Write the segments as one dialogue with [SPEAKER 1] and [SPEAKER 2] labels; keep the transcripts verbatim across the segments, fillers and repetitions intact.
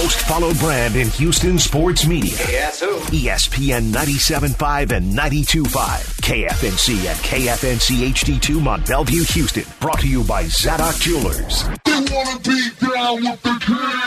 [SPEAKER 1] most followed brand in Houston sports media.
[SPEAKER 2] Yes, who?
[SPEAKER 1] E S P N ninety-seven point five and ninety-two point five. K F N C and K F N C H D two Mont Bellevue, Houston. Brought to you by Zadok Jewelers.
[SPEAKER 3] They want to be down with the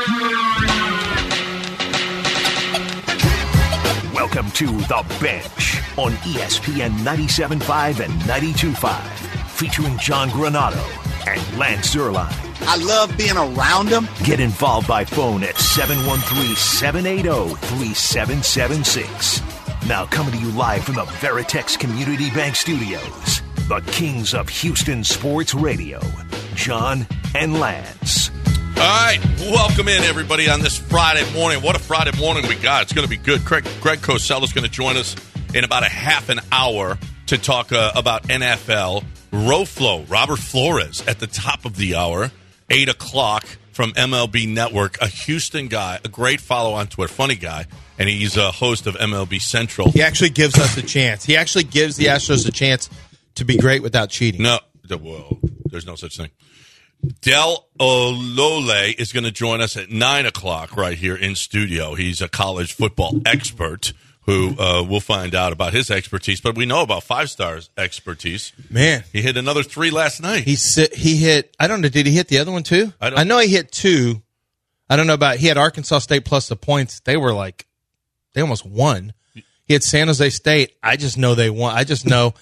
[SPEAKER 3] king.
[SPEAKER 1] Welcome to The Bench on E S P N ninety-seven point five and ninety-two point five. Featuring John Granado and Lance Zierlein.
[SPEAKER 4] I love being around them.
[SPEAKER 1] Get involved by phone at seven one three, seven eight zero, three seven seven six. Now coming to you live from the Veritex Community Bank Studios, the kings of Houston sports radio, John and Lance.
[SPEAKER 5] All right, welcome in, everybody, on this Friday morning. What a Friday morning we got. It's going to be good. Greg, Greg Cosell is going to join us in about a half an hour to talk uh, about N F L. Roflo, Robert Flores, at the top of the hour, eight o'clock from M L B Network, a Houston guy, a great follow on Twitter, funny guy, and he's a host of M L B Central.
[SPEAKER 6] He actually gives us a chance. He actually gives the Astros a chance to be great without cheating.
[SPEAKER 5] No, whoa, there's no such thing. Del Olole is going to join us at nine o'clock right here in studio. He's a college football expert who uh, we'll find out about his expertise, but we know about Five Star's expertise.
[SPEAKER 6] Man.
[SPEAKER 5] He hit another three last night.
[SPEAKER 6] He he hit, I don't know, did he hit the other one too?
[SPEAKER 5] I, don't,
[SPEAKER 6] I know he hit two. I don't know about, he had Arkansas State plus the points. They were like, they almost won. He had San Jose State. I just know they won. I just know,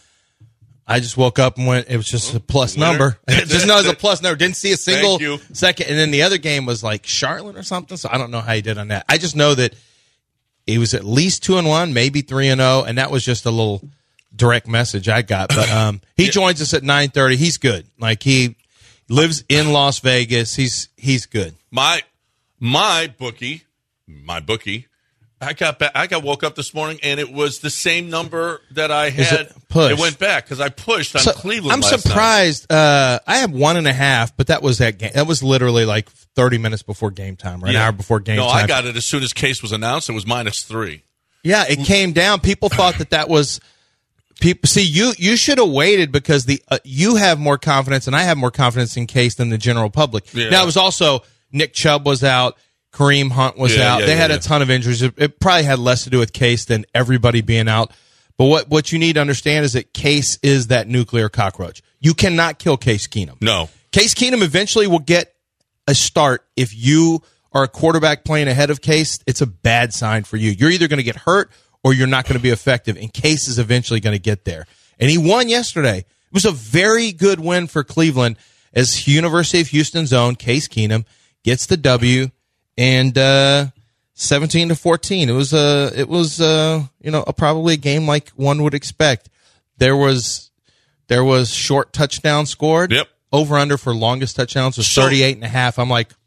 [SPEAKER 6] I just woke up and went, it was just a plus
[SPEAKER 5] Winner.
[SPEAKER 6] number. Just know it was a plus number. Didn't see a single
[SPEAKER 5] Thank you.
[SPEAKER 6] second. And then the other game was like Charlotte or something, so I don't know how he did on that. I just know that he was at least two and one, maybe three and zero, and that was just a little direct message I got. But um, he yeah. joins us at nine thirty. He's good. Like he lives in Las Vegas. He's he's good.
[SPEAKER 5] My my bookie, my bookie. I got back, I got woke up this morning and it was the same number that I had.
[SPEAKER 6] It, push.
[SPEAKER 5] it went back because I pushed on
[SPEAKER 6] so,
[SPEAKER 5] Cleveland.
[SPEAKER 6] I'm
[SPEAKER 5] last
[SPEAKER 6] surprised. Uh, I have one and a half, but that was that game. That was literally like thirty minutes before game time, or an
[SPEAKER 5] yeah.
[SPEAKER 6] hour before game
[SPEAKER 5] no,
[SPEAKER 6] time.
[SPEAKER 5] No, I got it as soon as Case was announced. It was minus three.
[SPEAKER 6] Yeah, it came down. People thought that that was. People see you. You should have waited because the uh, you have more confidence, and I have more confidence in Case than the general public.
[SPEAKER 5] Yeah.
[SPEAKER 6] Now it was also Nick Chubb was out. Kareem Hunt was
[SPEAKER 5] yeah,
[SPEAKER 6] out.
[SPEAKER 5] Yeah,
[SPEAKER 6] they
[SPEAKER 5] yeah,
[SPEAKER 6] had
[SPEAKER 5] yeah.
[SPEAKER 6] a ton of injuries. It, it probably had less to do with Case than everybody being out. But what, what you need to understand is that Case is that nuclear cockroach. You cannot kill Case Keenum.
[SPEAKER 5] No.
[SPEAKER 6] Case Keenum eventually will get a start. If you are a quarterback playing ahead of Case, it's a bad sign for you. You're either going to get hurt or you're not going to be effective, and Case is eventually going to get there. And he won yesterday. It was a very good win for Cleveland as University of Houston's own Case Keenum gets the W. And uh, seventeen to fourteen, it was a, it was uh, you know, a, probably a game like one would expect. There was, there was short touchdown scored.
[SPEAKER 5] Yep.
[SPEAKER 6] Over under for longest touchdowns was
[SPEAKER 5] so,
[SPEAKER 6] thirty-eight and a half. I'm like,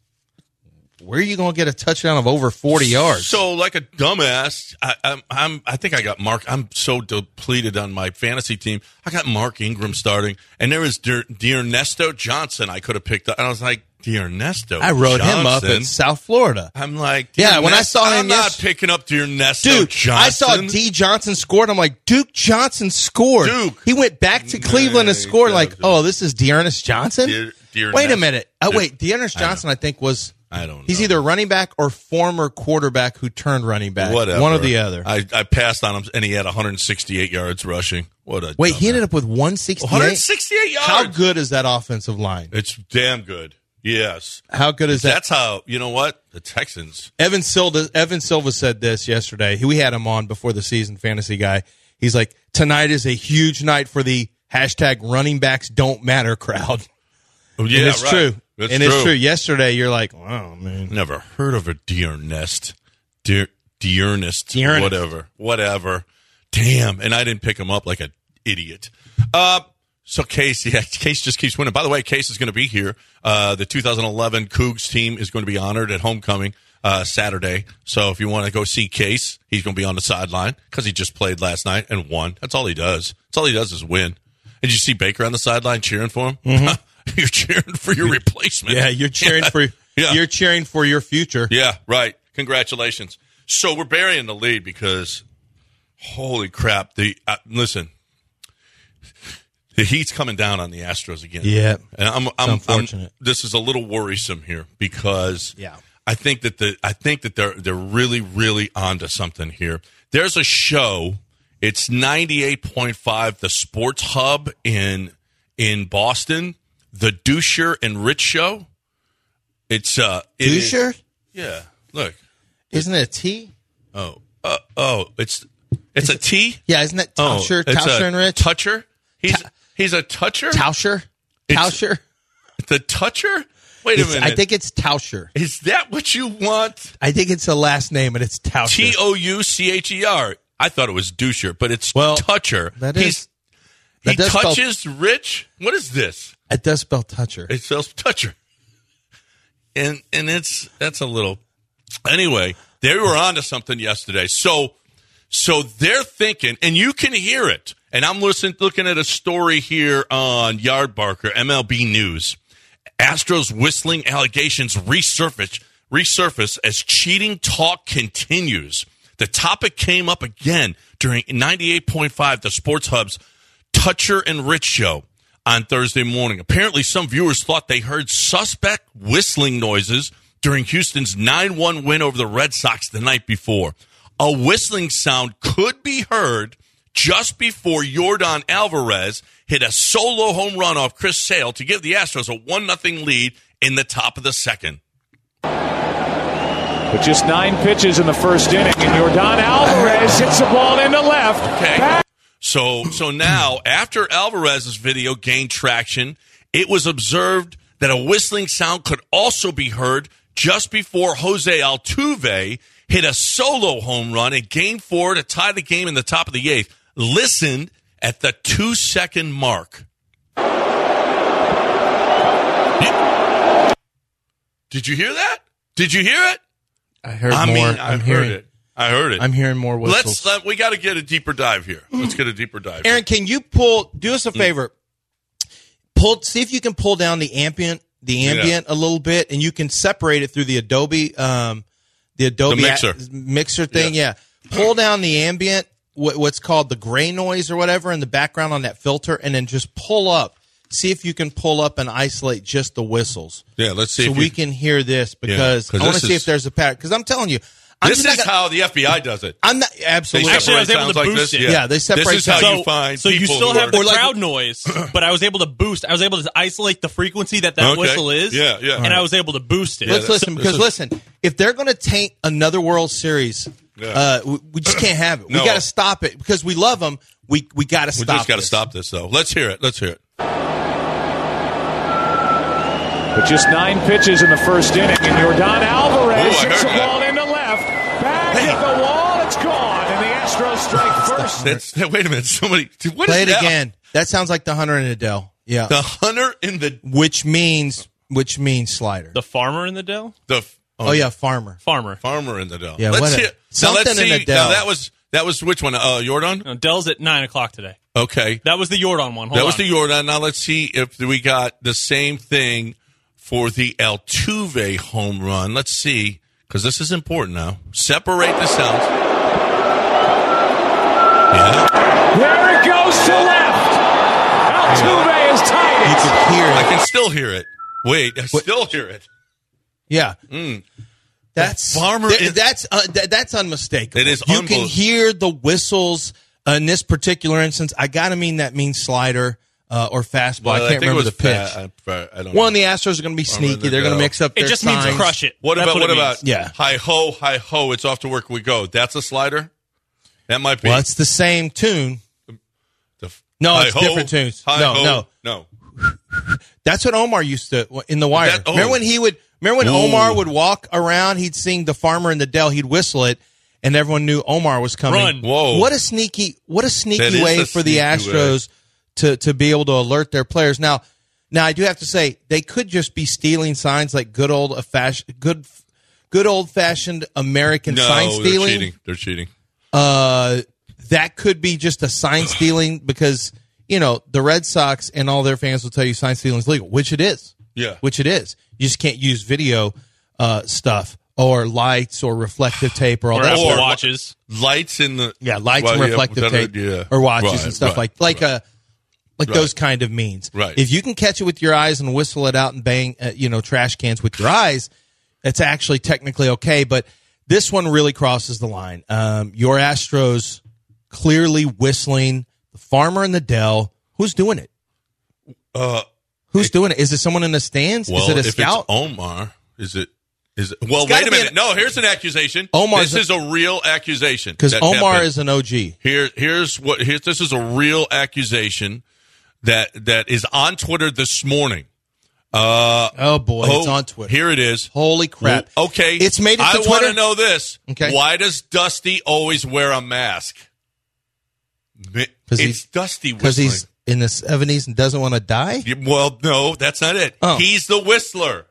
[SPEAKER 6] where are you going to get a touchdown of over forty yards?
[SPEAKER 5] So, like a dumbass, I, I'm, I'm, I think I got Mark. I'm so depleted on my fantasy team. I got Mark Ingram starting, and there was De- D'Ernesto Johnson. I could have picked up, and I was like, D'Ernesto.
[SPEAKER 6] I wrote
[SPEAKER 5] Johnson.
[SPEAKER 6] him up in South Florida.
[SPEAKER 5] I'm like,
[SPEAKER 6] yeah. When I saw him,
[SPEAKER 5] I'm not
[SPEAKER 6] yes-
[SPEAKER 5] picking up D'Ernesto
[SPEAKER 6] Dude,
[SPEAKER 5] Johnson.
[SPEAKER 6] I saw D. Johnson scored. I'm like, Duke Johnson scored.
[SPEAKER 5] Duke.
[SPEAKER 6] He went back to Cleveland and scored. Like, oh, this is D'Ernest Johnson.
[SPEAKER 5] De- D'Ernest-
[SPEAKER 6] Wait a minute. Oh,
[SPEAKER 5] De-
[SPEAKER 6] wait, D'Ernest Johnson, I, I think was.
[SPEAKER 5] I don't know.
[SPEAKER 6] He's either running back or former quarterback who turned running back.
[SPEAKER 5] Whatever.
[SPEAKER 6] One or the other.
[SPEAKER 5] I, I passed on him, and he had one hundred sixty-eight yards rushing. What a
[SPEAKER 6] wait,
[SPEAKER 5] dumbass.
[SPEAKER 6] he ended up with one sixty-eight.
[SPEAKER 5] one hundred sixty-eight yards.
[SPEAKER 6] How good is that offensive line?
[SPEAKER 5] It's damn good. Yes.
[SPEAKER 6] How good is that?
[SPEAKER 5] That's how, you know what? The Texans.
[SPEAKER 6] Evan Silva, Evan Silva said this yesterday. We had him on before the season, fantasy guy. He's like, tonight is a huge night for the hashtag running backs don't matter crowd.
[SPEAKER 5] Oh, yeah,
[SPEAKER 6] and it's
[SPEAKER 5] right.
[SPEAKER 6] true.
[SPEAKER 5] It's
[SPEAKER 6] and
[SPEAKER 5] true.
[SPEAKER 6] it's true. Yesterday, you're like, wow, man.
[SPEAKER 5] Never heard of a D'Ernest. De- D'Ernest.
[SPEAKER 6] D'Ernest.
[SPEAKER 5] Whatever. Whatever. Damn. And I didn't pick him up like an idiot. Uh, so Case, yeah, Case just keeps winning. By the way, Case is going to be here. Uh, the two thousand eleven Cougs team is going to be honored at homecoming uh, Saturday. So if you want to go see Case, he's going to be on the sideline because he just played last night and won. That's all he does. That's all he does is win. And did you see Baker on the sideline cheering for him? Mm-hmm. You're cheering for your replacement.
[SPEAKER 6] Yeah, you're cheering
[SPEAKER 5] yeah.
[SPEAKER 6] for
[SPEAKER 5] yeah.
[SPEAKER 6] you're cheering for your future.
[SPEAKER 5] Yeah, right. Congratulations. So we're burying the lead because, holy crap! The uh, listen, the heat's coming down on the Astros again.
[SPEAKER 6] Yeah,
[SPEAKER 5] and I'm,
[SPEAKER 6] it's
[SPEAKER 5] I'm
[SPEAKER 6] unfortunate.
[SPEAKER 5] I'm, this is a little worrisome here because
[SPEAKER 6] yeah.
[SPEAKER 5] I think that the I think that they're they're really really onto something here. There's a show. It's ninety-eight point five, the Sports Hub in in Boston, the Duscher and Rich Show. It's uh, it
[SPEAKER 6] Duscher?
[SPEAKER 5] is- yeah. Look.
[SPEAKER 6] Isn't it a T?
[SPEAKER 5] Oh. Uh, oh. It's it's a T.
[SPEAKER 6] Yeah, isn't it
[SPEAKER 5] Oh,
[SPEAKER 6] Tauscher,
[SPEAKER 5] it's
[SPEAKER 6] Tauscher
[SPEAKER 5] a
[SPEAKER 6] and Rich?
[SPEAKER 5] Toucher. He's
[SPEAKER 6] Ta-
[SPEAKER 5] he's a toucher.
[SPEAKER 6] Tauscher?
[SPEAKER 5] It's-
[SPEAKER 6] Tauscher?
[SPEAKER 5] The toucher. Wait a
[SPEAKER 6] It's-
[SPEAKER 5] minute.
[SPEAKER 6] I think it's Tauscher.
[SPEAKER 5] Is that what you want?
[SPEAKER 6] I think it's a last name, and it's Tauscher.
[SPEAKER 5] T O U C H E R. I thought it was Duscher, but it's
[SPEAKER 6] Well,
[SPEAKER 5] Toucher.
[SPEAKER 6] that
[SPEAKER 5] He's,
[SPEAKER 6] is-
[SPEAKER 5] he
[SPEAKER 6] that does spell-
[SPEAKER 5] touches Rich. What is this?
[SPEAKER 6] It does spell Toucher.
[SPEAKER 5] It spells Toucher, and and it's that's a little. Anyway, they were onto something yesterday. So so they're thinking, and you can hear it. And I'm listening, looking at a story here on Yardbarker, M L B News. Astros whistling allegations resurface, resurface as cheating talk continues. The topic came up again during ninety-eight point five, the Sports Hub's Toucher and Rich show on Thursday morning. Apparently, some viewers thought they heard suspect whistling noises during Houston's nine one win over the Red Sox the night before. A whistling sound could be heard just before Yordan Alvarez hit a solo home run off Chris Sale to give the Astros a one nothing lead in the top of the second.
[SPEAKER 2] With just nine pitches in the first inning, and Yordan Alvarez hits the ball into left.
[SPEAKER 5] Okay.
[SPEAKER 2] Back-
[SPEAKER 5] So so now, after Alvarez's video gained traction, it was observed that a whistling sound could also be heard just before Jose Altuve hit a solo home run in Game four to tie the game in the top of the eighth. Listened at the two-second mark. Did you hear that? Did you hear it?
[SPEAKER 6] I heard
[SPEAKER 5] I
[SPEAKER 6] more.
[SPEAKER 5] mean,
[SPEAKER 6] I'm
[SPEAKER 5] I
[SPEAKER 6] hearing,
[SPEAKER 5] heard it. I heard it.
[SPEAKER 6] I'm hearing more whistles.
[SPEAKER 5] Let's let, we got to get a deeper dive here. Let's get a deeper dive.
[SPEAKER 6] Aaron, can you pull? Do us a favor. Pull. See if you can pull down the ambient, the ambient a little bit, and you can separate it through the Adobe, um, the Adobe
[SPEAKER 5] The mixer.
[SPEAKER 6] a- mixer thing.
[SPEAKER 5] Yeah.
[SPEAKER 6] Yeah. Pull down the ambient, what, what's called the gray noise or whatever, in the background on that filter, and then just pull up. See if you can pull up and isolate just the whistles.
[SPEAKER 5] Yeah, let's see
[SPEAKER 6] So
[SPEAKER 5] if
[SPEAKER 6] we
[SPEAKER 5] you-
[SPEAKER 6] can hear this because
[SPEAKER 5] 'cause
[SPEAKER 6] I want
[SPEAKER 5] this
[SPEAKER 6] to see
[SPEAKER 5] is-
[SPEAKER 6] if there's a pattern. Because I'm telling you, I'm
[SPEAKER 5] This
[SPEAKER 6] not
[SPEAKER 5] is
[SPEAKER 6] gonna-
[SPEAKER 5] how the F B I does it.
[SPEAKER 6] I'm not absolutely.
[SPEAKER 5] They
[SPEAKER 7] Actually, I was
[SPEAKER 5] separate
[SPEAKER 7] able to
[SPEAKER 5] sounds like
[SPEAKER 7] boost
[SPEAKER 5] this.
[SPEAKER 7] it.
[SPEAKER 6] Yeah, they separate
[SPEAKER 5] This is how
[SPEAKER 6] sounds.
[SPEAKER 5] you find
[SPEAKER 7] so you
[SPEAKER 5] people
[SPEAKER 7] still
[SPEAKER 5] who
[SPEAKER 7] have
[SPEAKER 5] are-
[SPEAKER 7] the
[SPEAKER 6] Or like-
[SPEAKER 7] crowd noise, but I was able to boost. I was able to isolate the frequency that that
[SPEAKER 5] Okay.
[SPEAKER 7] whistle is.
[SPEAKER 5] Yeah, yeah.
[SPEAKER 7] And I was able to boost it.
[SPEAKER 6] Let's
[SPEAKER 5] that-
[SPEAKER 6] listen
[SPEAKER 5] this
[SPEAKER 6] because
[SPEAKER 5] is-
[SPEAKER 6] listen, if they're going to taint another World Series,
[SPEAKER 5] Yeah.
[SPEAKER 6] uh, we, we just can't have it. We
[SPEAKER 5] No.
[SPEAKER 6] got to stop it because we love them. We we got to
[SPEAKER 5] We
[SPEAKER 6] stop.
[SPEAKER 5] just got to
[SPEAKER 6] this.
[SPEAKER 5] stop this, though. Let's hear it. Let's hear it.
[SPEAKER 2] With just nine pitches in the first inning, and Yordan Alvarez
[SPEAKER 5] Ooh, I
[SPEAKER 2] hits
[SPEAKER 5] heard
[SPEAKER 2] the
[SPEAKER 5] that.
[SPEAKER 2] ball into left. Back at the wall, it's gone, and the Astros strike first.
[SPEAKER 5] That's, wait a minute. Somebody. What
[SPEAKER 6] Play
[SPEAKER 5] is
[SPEAKER 6] it
[SPEAKER 5] that?
[SPEAKER 6] again. That sounds like the Hunter and Adele. Yeah,
[SPEAKER 5] The hunter in the
[SPEAKER 6] which means which means slider.
[SPEAKER 7] The farmer in the Dell?
[SPEAKER 5] the.
[SPEAKER 6] oh yeah, farmer.
[SPEAKER 7] Farmer.
[SPEAKER 5] farmer in the Dell.
[SPEAKER 6] Yeah,
[SPEAKER 5] let's
[SPEAKER 6] what a-
[SPEAKER 5] hear. Now
[SPEAKER 6] something
[SPEAKER 5] let's
[SPEAKER 6] in
[SPEAKER 5] see.
[SPEAKER 6] the Dell.
[SPEAKER 5] Now that was that was which one? Uh, Jordan.
[SPEAKER 7] No, Dell's at nine o'clock today.
[SPEAKER 5] Okay,
[SPEAKER 7] That was the Jordan one. Hold
[SPEAKER 5] that was
[SPEAKER 7] on.
[SPEAKER 5] the Jordan. Now let's see if we got the same thing for the Altuve home run. Let's see, because this is important now. Separate the sounds. Yeah,
[SPEAKER 2] There it goes to left. Altuve is tied
[SPEAKER 6] You
[SPEAKER 2] it.
[SPEAKER 6] could hear
[SPEAKER 5] I
[SPEAKER 6] it.
[SPEAKER 5] can still hear it. Wait, I still hear it.
[SPEAKER 6] Yeah. That's
[SPEAKER 5] The farmer
[SPEAKER 6] th-
[SPEAKER 5] is-
[SPEAKER 6] that's uh, th- that's unmistakable.
[SPEAKER 5] It is
[SPEAKER 6] You
[SPEAKER 5] unbel-
[SPEAKER 6] can hear the whistles uh, in this particular instance. I got to mean that means slider uh, or fastball.
[SPEAKER 5] Well,
[SPEAKER 6] I can't
[SPEAKER 5] think it
[SPEAKER 6] remember
[SPEAKER 5] was
[SPEAKER 6] the pitch.
[SPEAKER 5] fa- I, I don't
[SPEAKER 6] One,
[SPEAKER 5] know.
[SPEAKER 6] the Astros are going to be
[SPEAKER 5] Farmer in
[SPEAKER 6] sneaky.
[SPEAKER 5] the
[SPEAKER 6] They're going to
[SPEAKER 5] Dell.
[SPEAKER 6] mix up
[SPEAKER 7] It
[SPEAKER 6] their
[SPEAKER 7] just means
[SPEAKER 6] signs.
[SPEAKER 7] crush it.
[SPEAKER 5] What
[SPEAKER 7] That's
[SPEAKER 5] about
[SPEAKER 7] what,
[SPEAKER 5] what,
[SPEAKER 7] it
[SPEAKER 5] about
[SPEAKER 7] means.
[SPEAKER 6] Yeah.
[SPEAKER 5] hi ho, hi ho, it's off to work we go. That's a slider? That might be.
[SPEAKER 6] Well, it's the same tune.
[SPEAKER 5] the,
[SPEAKER 6] No,
[SPEAKER 5] hi
[SPEAKER 6] it's
[SPEAKER 5] ho,
[SPEAKER 6] different tunes.
[SPEAKER 5] hi
[SPEAKER 6] No,
[SPEAKER 5] ho.
[SPEAKER 6] no.
[SPEAKER 5] No.
[SPEAKER 6] That's what Omar used to in the Wire.
[SPEAKER 5] That- oh.
[SPEAKER 6] Remember when he would? Remember when
[SPEAKER 5] Ooh.
[SPEAKER 6] Omar would walk around? He'd sing "The Farmer in the Dell." He'd whistle it, and everyone knew Omar was coming.
[SPEAKER 7] Run.
[SPEAKER 5] Whoa.
[SPEAKER 6] What a sneaky! What a
[SPEAKER 5] That
[SPEAKER 6] sneaky
[SPEAKER 5] is
[SPEAKER 6] way
[SPEAKER 5] a
[SPEAKER 6] for the
[SPEAKER 5] sneaky
[SPEAKER 6] Astros to to be able to alert their players. Now, now I do have to say they could just be stealing signs like good old fashioned good good old fashioned American
[SPEAKER 5] No,
[SPEAKER 6] sign
[SPEAKER 5] they're
[SPEAKER 6] stealing.
[SPEAKER 5] cheating. They're cheating.
[SPEAKER 6] Uh, that could be just a sign stealing because you know the Red Sox and all their fans will tell you sign stealing is legal, which it is.
[SPEAKER 5] Yeah.
[SPEAKER 6] Which it is. You just can't use video uh, stuff or lights or reflective tape or all
[SPEAKER 7] Or
[SPEAKER 6] that.
[SPEAKER 7] Apple
[SPEAKER 6] stuff.
[SPEAKER 7] Watches.
[SPEAKER 5] Lights in the
[SPEAKER 6] Yeah, lights
[SPEAKER 5] well,
[SPEAKER 6] and
[SPEAKER 5] yeah,
[SPEAKER 6] reflective
[SPEAKER 5] that-
[SPEAKER 6] tape
[SPEAKER 5] yeah.
[SPEAKER 6] or watches
[SPEAKER 5] Right,
[SPEAKER 6] and stuff
[SPEAKER 5] right,
[SPEAKER 6] like like
[SPEAKER 5] right.
[SPEAKER 6] uh like
[SPEAKER 5] Right.
[SPEAKER 6] those kind of means.
[SPEAKER 5] Right.
[SPEAKER 6] If you can catch it with your eyes and whistle it out and bang uh, you know trash cans with your eyes, it's actually technically okay, but this one really crosses the line. Um, your Astros clearly whistling the farmer in the Dell. Who's doing it?
[SPEAKER 5] Uh,
[SPEAKER 6] Who's
[SPEAKER 5] it,
[SPEAKER 6] doing it? Is it someone in the stands?
[SPEAKER 5] Well,
[SPEAKER 6] is it a
[SPEAKER 5] if
[SPEAKER 6] scout?
[SPEAKER 5] it's Omar, is it? Is it? Well,
[SPEAKER 6] gotta
[SPEAKER 5] wait a
[SPEAKER 6] be
[SPEAKER 5] minute.
[SPEAKER 6] an-
[SPEAKER 5] no, here's an accusation.
[SPEAKER 6] Omar's
[SPEAKER 5] this is a real accusation.
[SPEAKER 6] Because
[SPEAKER 5] that
[SPEAKER 6] Omar
[SPEAKER 5] happened.
[SPEAKER 6] is an O G.
[SPEAKER 5] Here, here's what. Here's this is a real accusation that that is on Twitter this morning. Uh,
[SPEAKER 6] Oh boy,
[SPEAKER 5] oh,
[SPEAKER 6] it's on Twitter.
[SPEAKER 5] Here it is.
[SPEAKER 6] Holy crap!
[SPEAKER 5] Well, okay,
[SPEAKER 6] it's made it to
[SPEAKER 5] I
[SPEAKER 6] Twitter.
[SPEAKER 5] want to know this.
[SPEAKER 6] Okay.
[SPEAKER 5] Why does Dusty always wear a mask? It's
[SPEAKER 6] he's-
[SPEAKER 5] Dusty
[SPEAKER 6] Because
[SPEAKER 5] whistling.
[SPEAKER 6] he's in the seventies and doesn't want to die.
[SPEAKER 5] Well, no, that's not it.
[SPEAKER 6] Oh.
[SPEAKER 5] He's the whistler.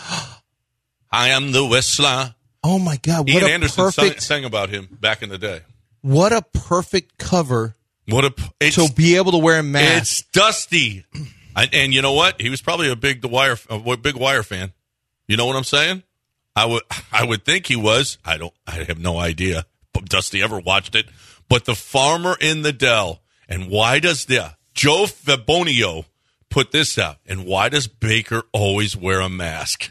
[SPEAKER 5] I am the whistler.
[SPEAKER 6] Oh my God! What
[SPEAKER 5] Ian
[SPEAKER 6] a
[SPEAKER 5] Anderson sang,
[SPEAKER 6] perfect,
[SPEAKER 5] sang about him back in the day.
[SPEAKER 6] what a perfect cover
[SPEAKER 5] What a it's,
[SPEAKER 6] to be able to wear a mask.
[SPEAKER 5] it's Dusty, I, and you know what? He was probably a big the Wire, a big Wire fan. You know what I'm saying? I would, I would think he was. I don't. I have no idea. But Dusty ever watched it? But the farmer in the Dell, and why does the Joe Fabonio put this out? And why does Baker always wear a mask?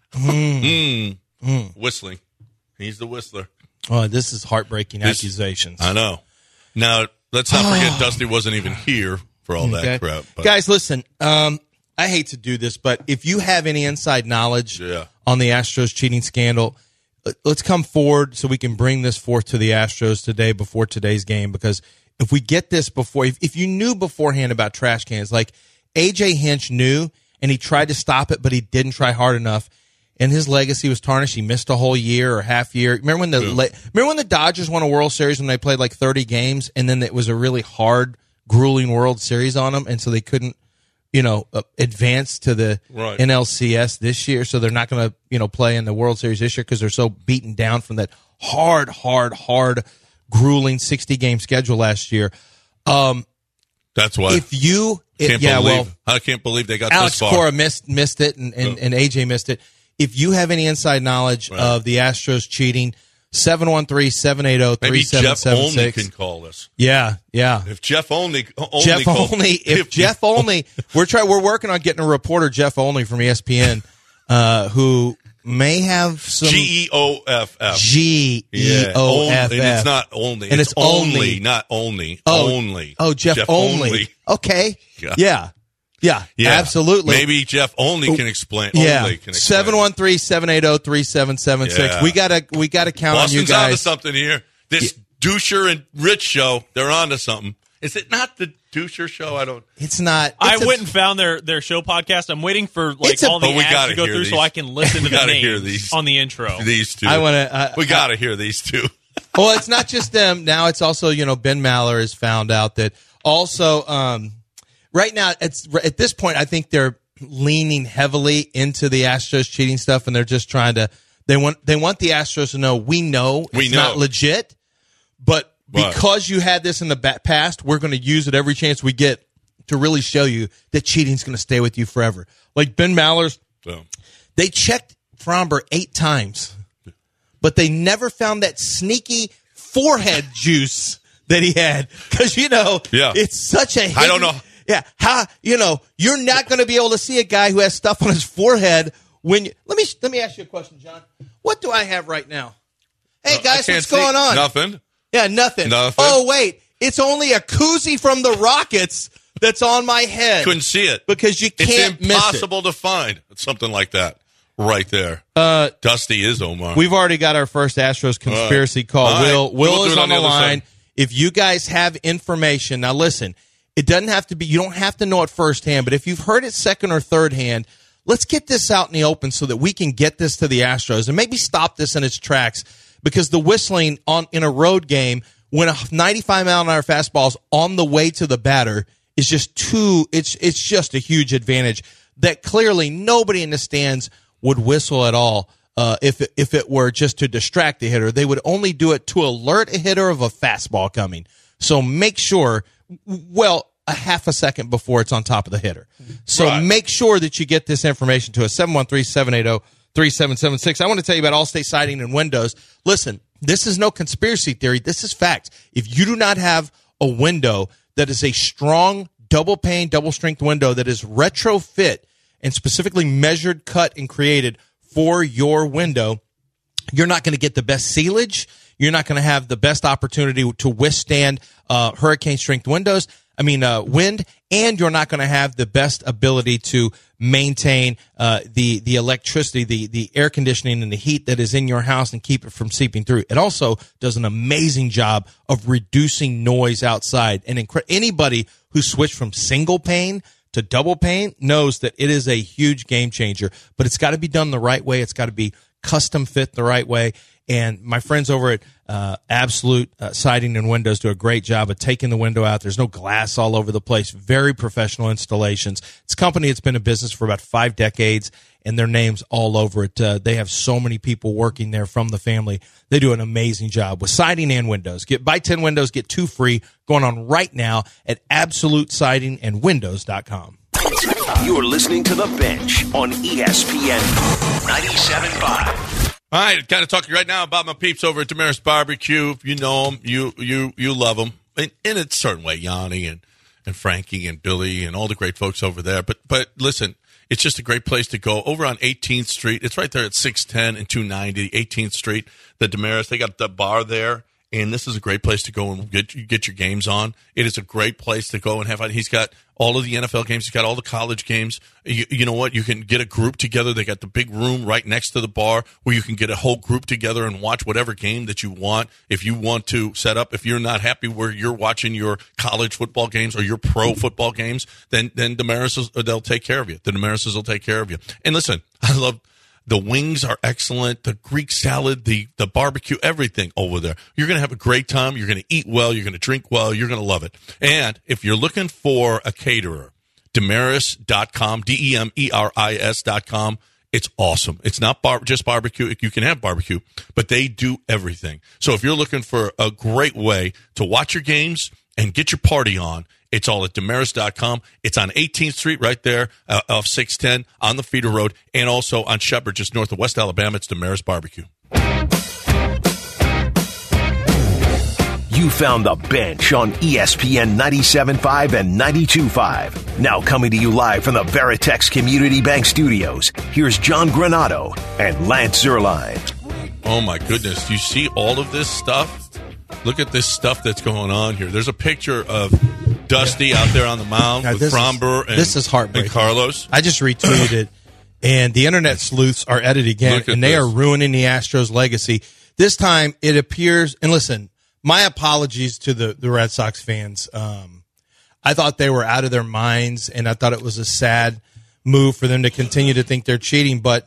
[SPEAKER 5] Mm. Mm. Whistling. He's the whistler.
[SPEAKER 6] Oh, this is heartbreaking
[SPEAKER 5] This-
[SPEAKER 6] accusations.
[SPEAKER 5] I know. Now, let's not forget Dusty wasn't even here for all
[SPEAKER 6] Okay.
[SPEAKER 5] that crap. But
[SPEAKER 6] Guys, listen, um, I hate to do this, but if you have any inside knowledge
[SPEAKER 5] Yeah.
[SPEAKER 6] on the Astros cheating scandal, let- let's come forward so we can bring this forth to the Astros today before today's game. Because if we get this before, if, if you knew beforehand about trash cans, like A J Hinch knew and he tried to stop it, but he didn't try hard enough, and his legacy was tarnished. He missed a whole year or half year. Remember when the
[SPEAKER 5] Yeah.
[SPEAKER 6] la- remember when the Dodgers won a World Series when they played like thirty games, and then it was a really hard, grueling World Series on them, and so they couldn't, you know, uh, advance to the
[SPEAKER 5] Right.
[SPEAKER 6] N L C S this year. So they're not going to, you know, play in the World Series this year because they're so beaten down from that hard, hard, hard, grueling sixty game schedule last year. Um,
[SPEAKER 5] that's why.
[SPEAKER 6] if you, it-
[SPEAKER 5] can't
[SPEAKER 6] yeah,
[SPEAKER 5] believe,
[SPEAKER 6] well,
[SPEAKER 5] I can't believe they got
[SPEAKER 6] Alex
[SPEAKER 5] this far.
[SPEAKER 6] Cora missed missed it, and, and,
[SPEAKER 5] Oh.
[SPEAKER 6] and A J missed it. If you have any inside knowledge
[SPEAKER 5] Right.
[SPEAKER 6] of the Astros cheating, seven one three, seven eight zero,
[SPEAKER 5] Maybe
[SPEAKER 6] three seven
[SPEAKER 5] Jeff
[SPEAKER 6] seven
[SPEAKER 5] only
[SPEAKER 6] six.
[SPEAKER 5] can call us.
[SPEAKER 6] Yeah, yeah.
[SPEAKER 5] If Jeff only, only
[SPEAKER 6] Jeff
[SPEAKER 5] called-
[SPEAKER 6] Only, if Jeff Only, we're trying, we're working on getting a reporter, Jeff Only from E S P N, uh, who may have some
[SPEAKER 5] G E O F F.
[SPEAKER 6] G E
[SPEAKER 5] Yeah,
[SPEAKER 6] O
[SPEAKER 5] only-
[SPEAKER 6] F
[SPEAKER 5] and it's
[SPEAKER 6] F.
[SPEAKER 5] not only.
[SPEAKER 6] And
[SPEAKER 5] it's,
[SPEAKER 6] it's
[SPEAKER 5] only,
[SPEAKER 6] only.
[SPEAKER 5] not only.
[SPEAKER 6] Oh,
[SPEAKER 5] only.
[SPEAKER 6] Oh, Jeff, Only. Okay.
[SPEAKER 5] Yeah.
[SPEAKER 6] Yeah. Yeah.
[SPEAKER 5] Yeah.
[SPEAKER 6] Absolutely.
[SPEAKER 5] Maybe Jeff only can explain.
[SPEAKER 6] Yeah.
[SPEAKER 5] Only can explain.
[SPEAKER 6] seven one three, seven eight zero, three seven seven six.
[SPEAKER 5] Yeah.
[SPEAKER 6] We gotta we gotta count on you
[SPEAKER 5] Boston's onto
[SPEAKER 6] guys.
[SPEAKER 5] something here. This Doucher and Rich show, they're onto something. Is it not the Doucher show? I don't.
[SPEAKER 6] It's not
[SPEAKER 7] I
[SPEAKER 6] it's a-
[SPEAKER 7] went and found their, their show podcast. I'm waiting for like
[SPEAKER 6] It's a-
[SPEAKER 7] all the
[SPEAKER 5] Oh, we
[SPEAKER 7] ads
[SPEAKER 5] gotta
[SPEAKER 7] to go
[SPEAKER 5] hear
[SPEAKER 7] through
[SPEAKER 5] these.
[SPEAKER 7] so I can listen
[SPEAKER 5] We
[SPEAKER 7] to the
[SPEAKER 5] gotta
[SPEAKER 7] names
[SPEAKER 5] hear these.
[SPEAKER 7] on the intro.
[SPEAKER 5] These two.
[SPEAKER 6] I wanna uh,
[SPEAKER 5] we got to hear these two.
[SPEAKER 6] well, it's not just them. Now it's also, you know, Ben Maller has found out that also um, right now it's at this point I think they're leaning heavily into the Astros cheating stuff, and they're just trying to they want they want the Astros to know we know it's
[SPEAKER 5] We know.
[SPEAKER 6] not legit, but
[SPEAKER 5] But-
[SPEAKER 6] because you had this in the ba- past, we're going to use it every chance we get to really show you that cheating's going to stay with you forever. Like Ben Maller's,
[SPEAKER 5] So,
[SPEAKER 6] they checked Fromber eight times, but they never found that sneaky forehead juice that he had. Because, you know,
[SPEAKER 5] Yeah.
[SPEAKER 6] it's such a hidden,
[SPEAKER 5] I don't know.
[SPEAKER 6] Yeah, how, you know, you're not going to be able to see a guy who has stuff on his forehead when you, let me, let me ask you a question, John. What do I have right now? Hey,
[SPEAKER 5] I
[SPEAKER 6] guys,
[SPEAKER 5] can't
[SPEAKER 6] what's
[SPEAKER 5] see
[SPEAKER 6] going on?
[SPEAKER 5] Nothing.
[SPEAKER 6] Yeah, nothing.
[SPEAKER 5] Nothing.
[SPEAKER 6] Oh, wait, it's only a koozie from the Rockets that's on my head.
[SPEAKER 5] Couldn't see it
[SPEAKER 6] Because you
[SPEAKER 5] It's
[SPEAKER 6] can't miss it.
[SPEAKER 5] impossible to find something like that right there.
[SPEAKER 6] Uh,
[SPEAKER 5] Dusty is Omar.
[SPEAKER 6] We've already got our first Astros conspiracy
[SPEAKER 5] All right.
[SPEAKER 6] call.
[SPEAKER 5] All right.
[SPEAKER 6] Will Will
[SPEAKER 5] We'll do
[SPEAKER 6] is
[SPEAKER 5] it
[SPEAKER 6] on
[SPEAKER 5] on
[SPEAKER 6] the,
[SPEAKER 5] the other
[SPEAKER 6] line.
[SPEAKER 5] side.
[SPEAKER 6] If you guys have information, now listen, it doesn't have to be, you don't have to know it firsthand, but if you've heard it second or third hand, let's get this out in the open so that we can get this to the Astros and maybe stop this in its tracks, because the whistling on in a road game when a ninety-five mile an hour fastball is on the way to the batter is just too, it's it's just a huge advantage that clearly nobody in the stands would whistle at all. Uh, if it, if it were just to distract the hitter, they would only do it to alert a hitter of a fastball coming. So make sure, well, a half a second before it's on top of the hitter. So
[SPEAKER 5] Right.
[SPEAKER 6] make sure that you get this information to us, seven one three, seven eight zero, three seven seven six. I want to tell you about Allstate Siding and Windows. Listen, this is no conspiracy theory. This is fact. If you do not have a window that is a strong double pane, double strength window that is retrofit and specifically measured, cut, and created for your window, you're not going to get the best sealage. You're not going to have the best opportunity to withstand uh, hurricane-strength windows. I mean, uh, wind, and you're not going to have the best ability to maintain uh, the the electricity, the the air conditioning, and the heat that is in your house, and keep it from seeping through. It also does an amazing job of reducing noise outside. And incre- anybody who switched from single pane to double pane knows that it is a huge game changer. But it's got to be done the right way. It's got to be custom fit the right way. And my friends over at uh, Absolute uh, Siding and Windows do a great job of taking the window out. There's no glass all over the place. Very professional installations. It's a company that's been in business for about five decades, and their name's all over it. Uh, they have so many people working there from the family. They do an amazing job with siding and windows. Get buy ten windows, get two free. Going on right now at absolute siding and windows dot com.
[SPEAKER 1] You're listening to The Bench on E S P N ninety-seven point five.
[SPEAKER 5] All right, kind of talking right now about my peeps over at Damaris Barbecue. You know them, you you you love them, in, in a certain way, Yanni and, and Frankie and Billy and all the great folks over there. But but listen, it's just a great place to go. Over on eighteenth Street, it's right there at six ten and two ninety, eighteenth Street, the Damaris. They got the bar there, and this is a great place to go and get get your games on. It is a great place to go and have fun. He's got all of the N F L games. He's got all the college games. You, you know what? You can get a group together. They got the big room right next to the bar where you can get a whole group together and watch whatever game that you want. If you want to set up, if you're not happy where you're watching your college football games or your pro football games, then then Damaris, they'll take care of you. The Damarises will take care of you. And listen, I love the wings are excellent. The Greek salad, the, the barbecue, everything over there. You're going to have a great time. You're going to eat well. You're going to drink well. You're going to love it. And if you're looking for a caterer, Demaris dot com, D E M E R I S dot com. It's awesome. It's not bar- just barbecue. You can have barbecue, but they do everything. So if you're looking for a great way to watch your games and get your party on, it's all at Demaris dot com. It's on eighteenth Street right there uh, off six ten on the Feeder Road, and also on Shepherd just north of West Alabama. It's Damaris Barbecue.
[SPEAKER 1] You found The Bench on E S P N ninety-seven point five and ninety-two point five. Now coming to you live from the Veritex Community Bank Studios, here's John Granado and Lance Zierlein.
[SPEAKER 5] Oh, my goodness. Do you see all of this stuff? Look at this stuff that's going on here. There's a picture of Dusty yeah. out there on the mound now, with Fromber and,
[SPEAKER 6] this is heartbreaking.
[SPEAKER 5] and Carlos.
[SPEAKER 6] I just retweeted it, and the internet sleuths are at it again, and they this. are ruining the Astros' legacy. This time, it appears, and listen, my apologies to the, the Red Sox fans. Um, I thought they were out of their minds, and I thought it was a sad move for them to continue to think they're cheating, but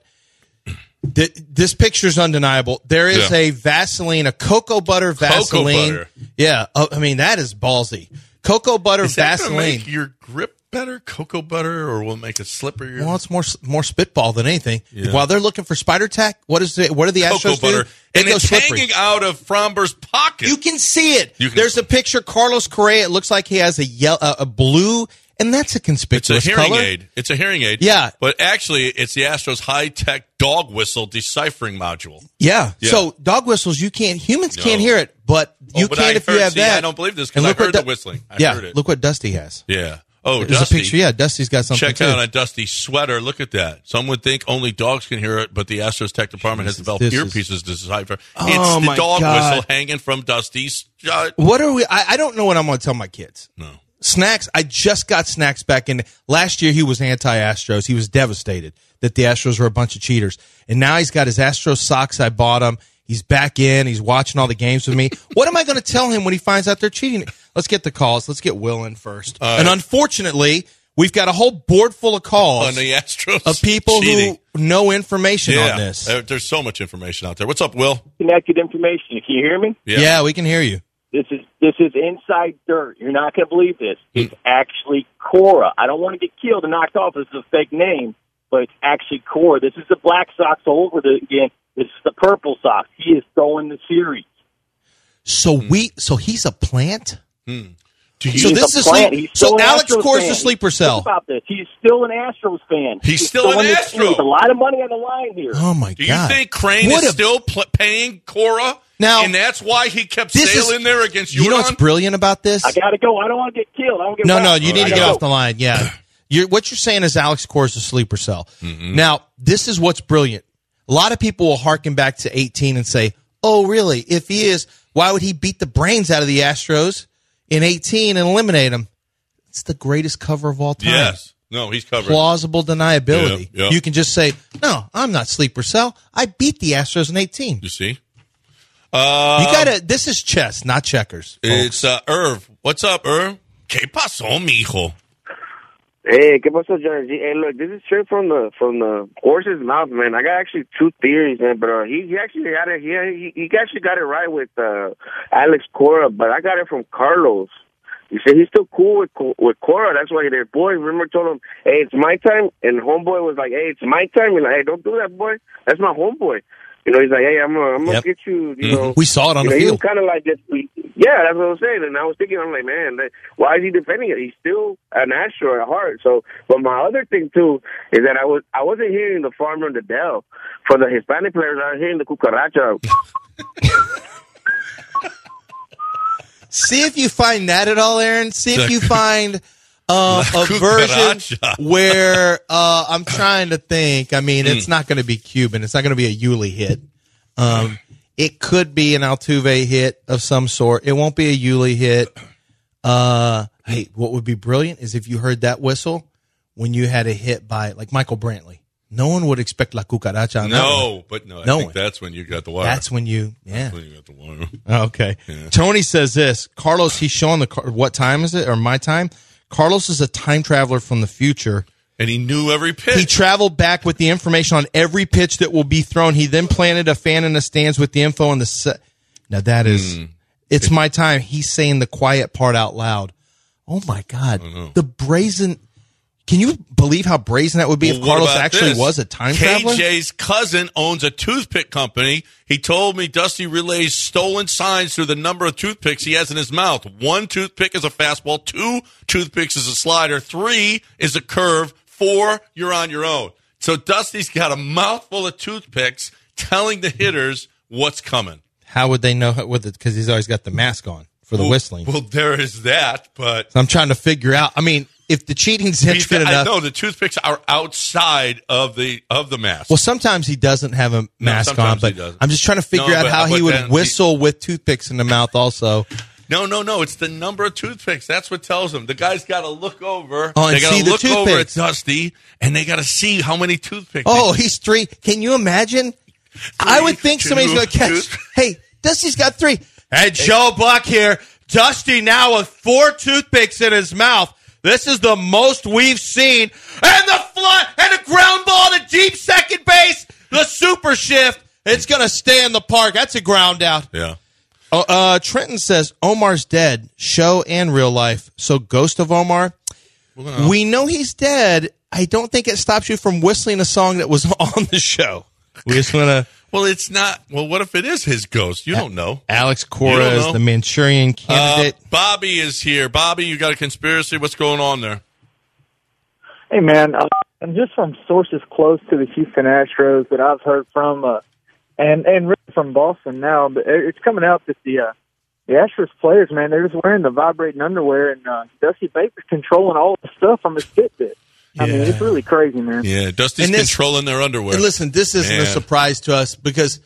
[SPEAKER 6] th- this picture's undeniable. There is yeah. a Vaseline, a cocoa butter Vaseline.
[SPEAKER 5] Cocoa butter.
[SPEAKER 6] Yeah, oh, I mean, that is ballsy. Cocoa butter
[SPEAKER 5] is that
[SPEAKER 6] Vaseline.
[SPEAKER 5] Make your grip better, cocoa butter, or will it make it slippery?
[SPEAKER 6] Well, it's more more spitball than anything.
[SPEAKER 5] Yeah.
[SPEAKER 6] While they're looking for spider tack, what is it? What are the
[SPEAKER 5] cocoa
[SPEAKER 6] Astros
[SPEAKER 5] butter.
[SPEAKER 6] do?
[SPEAKER 5] And
[SPEAKER 6] they
[SPEAKER 5] it's
[SPEAKER 6] go slippery.
[SPEAKER 5] hanging out of Fromber's pocket.
[SPEAKER 6] You can see it.
[SPEAKER 5] You can
[SPEAKER 6] There's
[SPEAKER 5] see.
[SPEAKER 6] a picture. Carlos Correa. It looks like he has a yellow, uh, a blue, and that's a conspicuous
[SPEAKER 5] It's a hearing
[SPEAKER 6] color.
[SPEAKER 5] aid. It's a hearing aid.
[SPEAKER 6] Yeah,
[SPEAKER 5] but actually, it's the Astros' high-tech dog whistle deciphering module.
[SPEAKER 6] Yeah.
[SPEAKER 5] yeah.
[SPEAKER 6] So dog whistles, you can't. Humans
[SPEAKER 5] No.
[SPEAKER 6] can't hear it, but you
[SPEAKER 5] oh, but
[SPEAKER 6] can
[SPEAKER 5] I
[SPEAKER 6] if
[SPEAKER 5] heard,
[SPEAKER 6] you have
[SPEAKER 5] see,
[SPEAKER 6] that.
[SPEAKER 5] I don't believe this because I heard
[SPEAKER 6] Du-
[SPEAKER 5] the whistling. I
[SPEAKER 6] yeah.
[SPEAKER 5] heard it.
[SPEAKER 6] Look what Dusty has.
[SPEAKER 5] Yeah. Oh,
[SPEAKER 6] There's
[SPEAKER 5] Dusty.
[SPEAKER 6] a picture. Yeah, Dusty's got something.
[SPEAKER 5] Check
[SPEAKER 6] too.
[SPEAKER 5] out on Dusty's sweater. Look at that. Some would think only dogs can hear it, but the Astros Tech Department has developed
[SPEAKER 6] this
[SPEAKER 5] earpieces
[SPEAKER 6] is...
[SPEAKER 5] to decipher.
[SPEAKER 6] Oh,
[SPEAKER 5] it's the
[SPEAKER 6] my
[SPEAKER 5] dog
[SPEAKER 6] God.
[SPEAKER 5] whistle hanging from Dusty's. Uh,
[SPEAKER 6] What are we? I, I don't know what I'm going to tell my kids.
[SPEAKER 5] no.
[SPEAKER 6] Snacks, I just got Snacks back in. Last year, he was anti-Astros. He was devastated that the Astros were a bunch of cheaters. And now he's got his Astros socks. I bought him. He's back in. He's watching all the games with me. What am I going to tell him when he finds out they're cheating? Let's get the calls. Let's get Will in first.
[SPEAKER 5] Uh,
[SPEAKER 6] and unfortunately, we've got a whole board full of calls
[SPEAKER 5] on the Astros
[SPEAKER 6] of people
[SPEAKER 5] cheating.
[SPEAKER 6] who know information
[SPEAKER 5] yeah,
[SPEAKER 6] on this.
[SPEAKER 5] uh, there's so much information out there. What's up, Will?
[SPEAKER 8] Connected information. Can you hear me?
[SPEAKER 5] Yeah,
[SPEAKER 6] yeah we can hear you.
[SPEAKER 8] This is this is inside dirt. You're not going to believe this. It's actually Cora. I don't want to get killed and knocked off. This is a fake name, but it's actually Cora. This is the Black Sox all over the, again. This is the Purple Sox. He is throwing the series.
[SPEAKER 6] So we, so he's a plant.
[SPEAKER 5] Hmm. Do you,
[SPEAKER 6] So
[SPEAKER 8] He's
[SPEAKER 6] this
[SPEAKER 8] a
[SPEAKER 6] is
[SPEAKER 8] plant.
[SPEAKER 6] sleep,
[SPEAKER 8] He's
[SPEAKER 6] so
[SPEAKER 8] still an
[SPEAKER 6] Alex
[SPEAKER 8] Astros
[SPEAKER 6] Cora's
[SPEAKER 8] fan.
[SPEAKER 6] a sleeper cell.
[SPEAKER 8] Think about this. He's still an Astros fan.
[SPEAKER 5] He's still an
[SPEAKER 8] throwing the
[SPEAKER 5] Astro.
[SPEAKER 8] series. A lot of money on the line here.
[SPEAKER 6] Oh my
[SPEAKER 5] do you
[SPEAKER 6] God!
[SPEAKER 5] think Crane
[SPEAKER 6] What
[SPEAKER 5] is
[SPEAKER 6] a-
[SPEAKER 5] still pl- paying Cora?
[SPEAKER 6] Now-
[SPEAKER 5] and that's why he kept
[SPEAKER 6] This is-
[SPEAKER 5] sailing there against
[SPEAKER 6] You know what's
[SPEAKER 5] Jordan?
[SPEAKER 6] brilliant about this?
[SPEAKER 8] I got to go. I don't want to get killed. I don't get
[SPEAKER 6] No,
[SPEAKER 8] whacked.
[SPEAKER 6] no, you need
[SPEAKER 8] I
[SPEAKER 6] to get
[SPEAKER 8] gotta
[SPEAKER 6] off
[SPEAKER 8] go.
[SPEAKER 6] the line. Yeah, you're, what you're saying is Alex Cora's a sleeper cell.
[SPEAKER 5] Mm-hmm.
[SPEAKER 6] Now, this is what's brilliant. A lot of people will harken back to eighteen and say, oh, really? If he is, why would he beat the brains out of the Astros in eighteen and eliminate them? It's the greatest cover of all time.
[SPEAKER 5] Yes. No, he's covered.
[SPEAKER 6] Plausible deniability.
[SPEAKER 5] Yeah, yeah.
[SPEAKER 6] You can just say, no, I'm not sleeper cell. I beat the Astros in eighteen.
[SPEAKER 5] You see? Uh,
[SPEAKER 6] you gotta, this is chess, not checkers.
[SPEAKER 5] It's uh, Irv. What's up, Irv? ¿Qué pasó, mijo?
[SPEAKER 9] Hey, ¿qué pasó, Johnny G? Hey, look, this is straight from the from the horse's mouth, man. I got actually two theories, man, but uh, he, he actually got it. He, he he actually got it right with uh, Alex Cora, but I got it from Carlos. He said he's still cool with with Cora. That's why their boy, remember, told him, "Hey, it's my time," and homeboy was like, "Hey, it's my time." He's like, "Hey, don't do that, boy. That's my homeboy." You know, he's like, "Hey, I'm gonna, I'm gonna
[SPEAKER 6] Yep.
[SPEAKER 9] get you." You know,
[SPEAKER 6] We saw it on
[SPEAKER 9] you
[SPEAKER 6] the
[SPEAKER 9] know, he
[SPEAKER 6] field.
[SPEAKER 9] was kind of like this. Yeah, that's what I was saying. And I was thinking, I'm like, man, that, why is he defending it? He's still an Astro at heart. So, but my other thing too is that I was I wasn't hearing the farmer and the Dell for the Hispanic players. I was hearing the cucaracha.
[SPEAKER 6] See if you find that at all, Aaron. See if
[SPEAKER 5] The
[SPEAKER 6] you
[SPEAKER 5] cu-
[SPEAKER 6] find uh,
[SPEAKER 5] La
[SPEAKER 6] a version
[SPEAKER 5] cucaracha.
[SPEAKER 6] where uh, I'm trying to think. I mean, it's not going to be Cuban. It's not going to be a Yuli hit. Um, it could be an Altuve hit of some sort. It won't be a Yuli hit. Uh, hey, what would be brilliant is if you heard that whistle when you had a hit by like Michael Brantley. No one would expect La Cucaracha on that one.
[SPEAKER 5] No, but no, I
[SPEAKER 6] No
[SPEAKER 5] think
[SPEAKER 6] one.
[SPEAKER 5] that's when you got the wire.
[SPEAKER 6] That's when you, yeah.
[SPEAKER 5] That's when you got the wire.
[SPEAKER 6] Okay.
[SPEAKER 5] Yeah.
[SPEAKER 6] Tony says this. Carlos, he's showing the car. What time is it? Or my time? Carlos is a time traveler from the future.
[SPEAKER 5] And he knew every pitch.
[SPEAKER 6] He traveled back with the information on every pitch that will be thrown. He then planted a fan in the stands with the info on the set. Now that is,
[SPEAKER 5] Mm.
[SPEAKER 6] it's my time. He's saying the quiet part out loud. Oh my God. The brazen. Can you believe how brazen that would be
[SPEAKER 5] Well,
[SPEAKER 6] if
[SPEAKER 5] what
[SPEAKER 6] Carlos
[SPEAKER 5] about
[SPEAKER 6] actually
[SPEAKER 5] this?
[SPEAKER 6] was a time
[SPEAKER 5] K
[SPEAKER 6] traveler?
[SPEAKER 5] J's cousin owns a toothpick company. He told me Dusty relays stolen signs through the number of toothpicks he has in his mouth. One toothpick is a fastball. Two toothpicks is a slider. Three is a curve. Four, you're on your own. So Dusty's got a mouthful of toothpicks telling the hitters what's coming.
[SPEAKER 6] How would they know? With it? Because he's always got the mask on for the
[SPEAKER 5] well,
[SPEAKER 6] whistling.
[SPEAKER 5] Well, there is that, but
[SPEAKER 6] So I'm trying to figure out. I mean, if the cheating's intricate
[SPEAKER 5] I
[SPEAKER 6] enough.
[SPEAKER 5] know the toothpicks are outside of the of the mask.
[SPEAKER 6] Well, sometimes he doesn't have a mask on,
[SPEAKER 5] sometimes he
[SPEAKER 6] but
[SPEAKER 5] doesn't.
[SPEAKER 6] I'm just trying to figure
[SPEAKER 5] No,
[SPEAKER 6] out
[SPEAKER 5] but-
[SPEAKER 6] how he
[SPEAKER 5] but
[SPEAKER 6] would
[SPEAKER 5] then
[SPEAKER 6] whistle with toothpicks in the mouth also.
[SPEAKER 5] No, no, no. It's the number of toothpicks. That's what tells them. The guy's got to look over.
[SPEAKER 6] Oh, and
[SPEAKER 5] they got
[SPEAKER 6] see
[SPEAKER 5] to
[SPEAKER 6] the
[SPEAKER 5] look over at
[SPEAKER 6] toothpicks.
[SPEAKER 5] Dusty, and they got to see how many toothpicks.
[SPEAKER 6] Oh, he's three. Can you imagine? I would think
[SPEAKER 5] two,
[SPEAKER 6] somebody's going to catch.
[SPEAKER 5] two.
[SPEAKER 6] Hey, Dusty's got three. Hey, Joe Buck here. Dusty now with four toothpicks in his mouth. This is the most we've seen. And the fly, and the ground ball to deep second base. The super shift. It's going to stay in the park. That's a ground out.
[SPEAKER 5] Yeah.
[SPEAKER 6] Oh, uh, Trenton says Omar's dead, show and real life. So Ghost of Omar,
[SPEAKER 5] Well,
[SPEAKER 6] we know he's dead. I don't think it stops you from whistling a song that was on the show. We just want to.
[SPEAKER 5] Well, it's not. Well, what if it is his ghost? You don't know.
[SPEAKER 6] Alex
[SPEAKER 5] You
[SPEAKER 6] Cora
[SPEAKER 5] don't
[SPEAKER 6] is
[SPEAKER 5] know.
[SPEAKER 6] the Manchurian
[SPEAKER 5] Uh,
[SPEAKER 6] candidate.
[SPEAKER 5] Bobby is here. Bobby, you got a conspiracy? What's going on there?
[SPEAKER 10] Hey, man, uh, and just from sources close to the Houston Astros that I've heard from, uh, and and really from Boston now, but it's coming out that the uh, the Astros players, man, they're just wearing the vibrating underwear, and uh, Dusty Baker's controlling all the stuff from his Fitbit. I mean, it's really crazy, man.
[SPEAKER 5] Yeah, Dusty's
[SPEAKER 6] And this-
[SPEAKER 5] controlling their underwear.
[SPEAKER 6] And listen, this isn't a
[SPEAKER 5] Man.
[SPEAKER 6] surprise to us because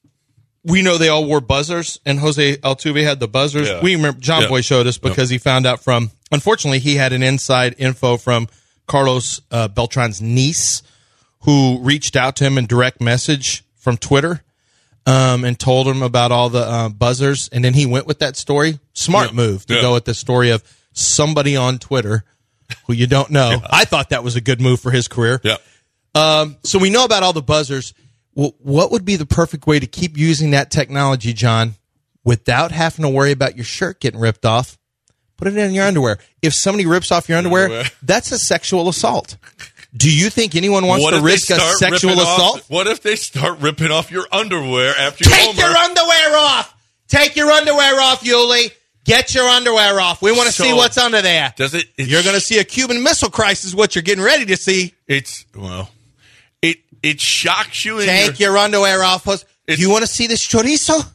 [SPEAKER 6] we know they all wore buzzers, and Jose Altuve had the buzzers.
[SPEAKER 5] Yeah.
[SPEAKER 6] We remember John
[SPEAKER 5] Yeah.
[SPEAKER 6] Boy showed us because he found out from. Unfortunately, he had an inside info from Carlos uh, Beltran's niece, who reached out to him in direct message from Twitter, um, and told him about all the uh, buzzers, and then he went with that story. Smart
[SPEAKER 5] Yeah.
[SPEAKER 6] move to
[SPEAKER 5] Yeah.
[SPEAKER 6] go with the story of somebody on Twitter who you don't know. I thought that was a good move for his career.
[SPEAKER 5] Yeah.
[SPEAKER 6] Um, so we know about all the buzzers. Well, what would be the perfect way to keep using that technology, John, without having to worry about your shirt getting ripped off? Put it in your underwear. If somebody rips off your underwear,
[SPEAKER 5] Underwear.
[SPEAKER 6] that's a sexual assault. Do you think anyone wants
[SPEAKER 5] What
[SPEAKER 6] to
[SPEAKER 5] if they
[SPEAKER 6] risk a
[SPEAKER 5] start
[SPEAKER 6] sexual
[SPEAKER 5] ripping off-
[SPEAKER 6] assault?
[SPEAKER 5] what if they start ripping off your underwear after you
[SPEAKER 6] Take your underwear off. Take your underwear off, Yuli. Get your underwear off. We want to
[SPEAKER 5] So,
[SPEAKER 6] see what's under there.
[SPEAKER 5] Does it? it's-
[SPEAKER 6] You're going to see a Cuban Missile Crisis, what you're getting ready to see.
[SPEAKER 5] It's well. It it shocks you. In
[SPEAKER 6] Take
[SPEAKER 5] your,
[SPEAKER 6] your underwear off. Do
[SPEAKER 5] It's-
[SPEAKER 6] you want to see this chorizo?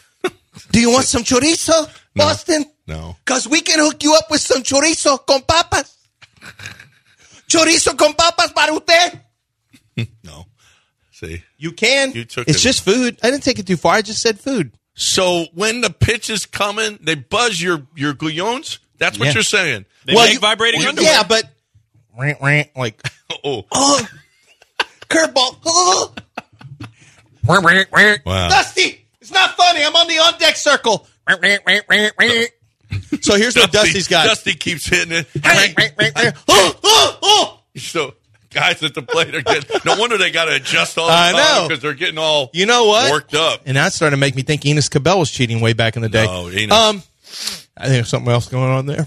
[SPEAKER 6] Do you want some chorizo, Boston?
[SPEAKER 5] No.
[SPEAKER 6] Because we can hook you up with some chorizo con papas. Chorizo con papas para usted.
[SPEAKER 5] No. See,
[SPEAKER 6] You can.
[SPEAKER 5] You took
[SPEAKER 6] it's
[SPEAKER 5] it.
[SPEAKER 6] just food. I didn't take it too far. I just said food.
[SPEAKER 5] So when the pitch is coming, they buzz your your gouillons. That's what
[SPEAKER 6] Yeah.
[SPEAKER 5] you're saying.
[SPEAKER 7] They
[SPEAKER 6] Well,
[SPEAKER 7] make
[SPEAKER 6] you-
[SPEAKER 7] vibrating
[SPEAKER 6] well,
[SPEAKER 7] underwear.
[SPEAKER 6] Yeah, but rant, rant, like
[SPEAKER 5] Oh,
[SPEAKER 6] oh, curveball. Oh. Rant, rant, rant.
[SPEAKER 5] Wow.
[SPEAKER 6] Dusty, it's not funny. I'm on the on deck circle. Rant, rant, rant, rant, rant. So here's what Dusty's got.
[SPEAKER 5] Dusty keeps hitting it.
[SPEAKER 6] Rant, rant, rant, rant. Oh, oh, oh.
[SPEAKER 5] So guys at the plate are getting. No wonder they got to adjust all the
[SPEAKER 6] I
[SPEAKER 5] time
[SPEAKER 6] know.
[SPEAKER 5] because they're getting all
[SPEAKER 6] You know what?
[SPEAKER 5] worked up.
[SPEAKER 6] And that started to make me think Enos Cabell was cheating way back in the day.
[SPEAKER 5] No, Enos.
[SPEAKER 6] Um, I think there's something else going on there.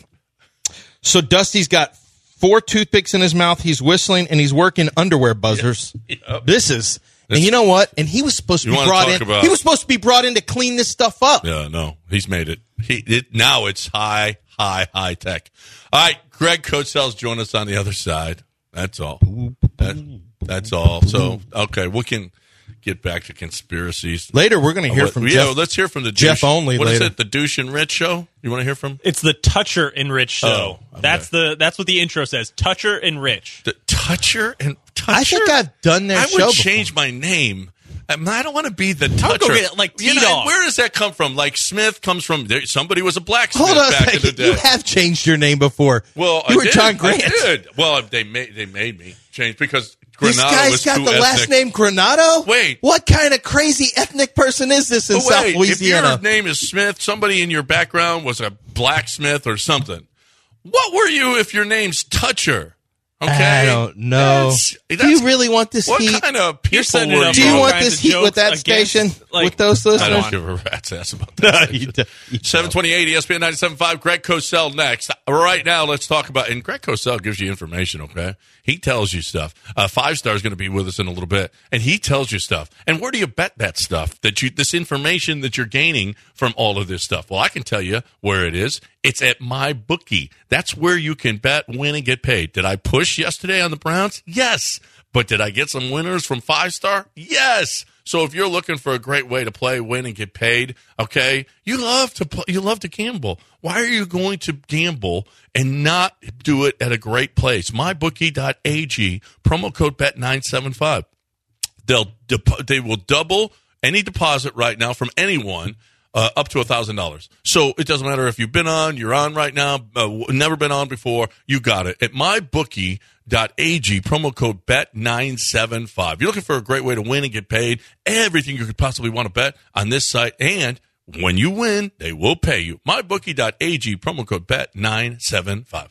[SPEAKER 6] So Dusty's got four toothpicks in his mouth. He's whistling and he's working underwear buzzers.
[SPEAKER 5] Yep.
[SPEAKER 6] This is, and you know what? And he was supposed to
[SPEAKER 5] You
[SPEAKER 6] be
[SPEAKER 5] wanna
[SPEAKER 6] brought
[SPEAKER 5] talk
[SPEAKER 6] in.
[SPEAKER 5] about-
[SPEAKER 6] He was supposed to be brought in to clean this stuff up.
[SPEAKER 5] Yeah, no, he's made it. He it, now it's high, high, high tech. All right, Greg Cosell's join us on the other side. That's all. That, that's all. So okay, we can get back to conspiracies
[SPEAKER 6] Later, we're going to hear
[SPEAKER 5] Oh,
[SPEAKER 6] from
[SPEAKER 5] yeah,
[SPEAKER 6] Jeff.
[SPEAKER 5] let's hear from the
[SPEAKER 6] Jeff
[SPEAKER 5] douche.
[SPEAKER 6] only
[SPEAKER 5] What is
[SPEAKER 6] later.
[SPEAKER 5] it? The Douche and Rich show? You want to hear from
[SPEAKER 7] It's the Toucher and Rich show.
[SPEAKER 5] Oh, okay.
[SPEAKER 7] That's the that's what the intro says. Toucher and Rich.
[SPEAKER 5] the Toucher and Toucher?
[SPEAKER 6] I think I've done their
[SPEAKER 5] I
[SPEAKER 6] show
[SPEAKER 5] would
[SPEAKER 6] before.
[SPEAKER 5] change my name. I, mean, I don't want to be the
[SPEAKER 7] I would
[SPEAKER 5] Toucher.
[SPEAKER 7] go get it like
[SPEAKER 5] You know,
[SPEAKER 7] T-Dog.
[SPEAKER 5] where does that come from? Like Smith comes from there, somebody was a blacksmith
[SPEAKER 6] Hold on a
[SPEAKER 5] back in the
[SPEAKER 6] second.
[SPEAKER 5] day.
[SPEAKER 6] You have changed your name before.
[SPEAKER 5] Well,
[SPEAKER 6] you
[SPEAKER 5] I
[SPEAKER 6] were
[SPEAKER 5] did.
[SPEAKER 6] John Grant.
[SPEAKER 5] I did. Well, they made they made me change because
[SPEAKER 6] This
[SPEAKER 5] Granado
[SPEAKER 6] guy's
[SPEAKER 5] was
[SPEAKER 6] got
[SPEAKER 5] too
[SPEAKER 6] the last
[SPEAKER 5] ethnic.
[SPEAKER 6] name Granado?
[SPEAKER 5] Wait.
[SPEAKER 6] What kind of crazy ethnic person is this in
[SPEAKER 5] But
[SPEAKER 6] South
[SPEAKER 5] wait, if
[SPEAKER 6] Louisiana?
[SPEAKER 5] your name is Smith, somebody in your background was a blacksmith or something. What were you if your name's Toucher? Okay,
[SPEAKER 6] I don't know.
[SPEAKER 5] That's-
[SPEAKER 6] Do
[SPEAKER 5] that's-
[SPEAKER 6] you really want this
[SPEAKER 5] What
[SPEAKER 6] heat?
[SPEAKER 5] kind of people
[SPEAKER 7] You're setting it
[SPEAKER 5] were
[SPEAKER 7] up
[SPEAKER 6] Do
[SPEAKER 5] you?
[SPEAKER 6] you
[SPEAKER 7] all
[SPEAKER 6] want
[SPEAKER 7] kinds
[SPEAKER 6] this
[SPEAKER 7] of
[SPEAKER 6] heat with
[SPEAKER 7] jokes
[SPEAKER 6] that
[SPEAKER 7] against,
[SPEAKER 6] station?
[SPEAKER 7] like-
[SPEAKER 6] with those
[SPEAKER 5] I
[SPEAKER 6] listeners?
[SPEAKER 5] don't give a rat's ass about that.
[SPEAKER 6] You do- you don't.
[SPEAKER 5] seven twenty-eight E S P N ninety-seven point five. Greg Cosell next. Right now, let's talk about. And Greg Cosell gives you information. Okay, he tells you stuff. Uh, Five Star is going to be with us in a little bit, and he tells you stuff. And where do you bet that stuff? That you this information that you're gaining from all of this stuff. Well, I can tell you where it is. It's at MyBookie. That's where you can bet, win, and get paid. Did I push yesterday on the Browns? Yes. But did I get some winners from Five Star? Yes. So if you're looking for a great way to play, win, and get paid, okay, you love to play, you love to gamble. Why are you going to gamble and not do it at a great place? my bookie dot a g, promo code bet nine seven five. They'll dep- they will double any deposit right now from anyone uh, up to one thousand dollars. So it doesn't matter if you've been on, you're on right now, uh, never been on before, you got it. At my bookie dot a g, promo code bet nine seven five. You're looking for a great way to win and get paid, everything you could possibly want to bet on this site, and when you win, they will pay you. my bookie dot a g, promo code bet nine seven five.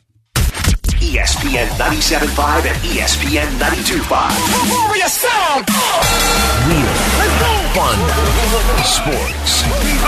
[SPEAKER 1] E S P N ninety-seven point five and E S P N ninety-two point five.
[SPEAKER 3] Warrior sound!
[SPEAKER 1] Real, fun, sports.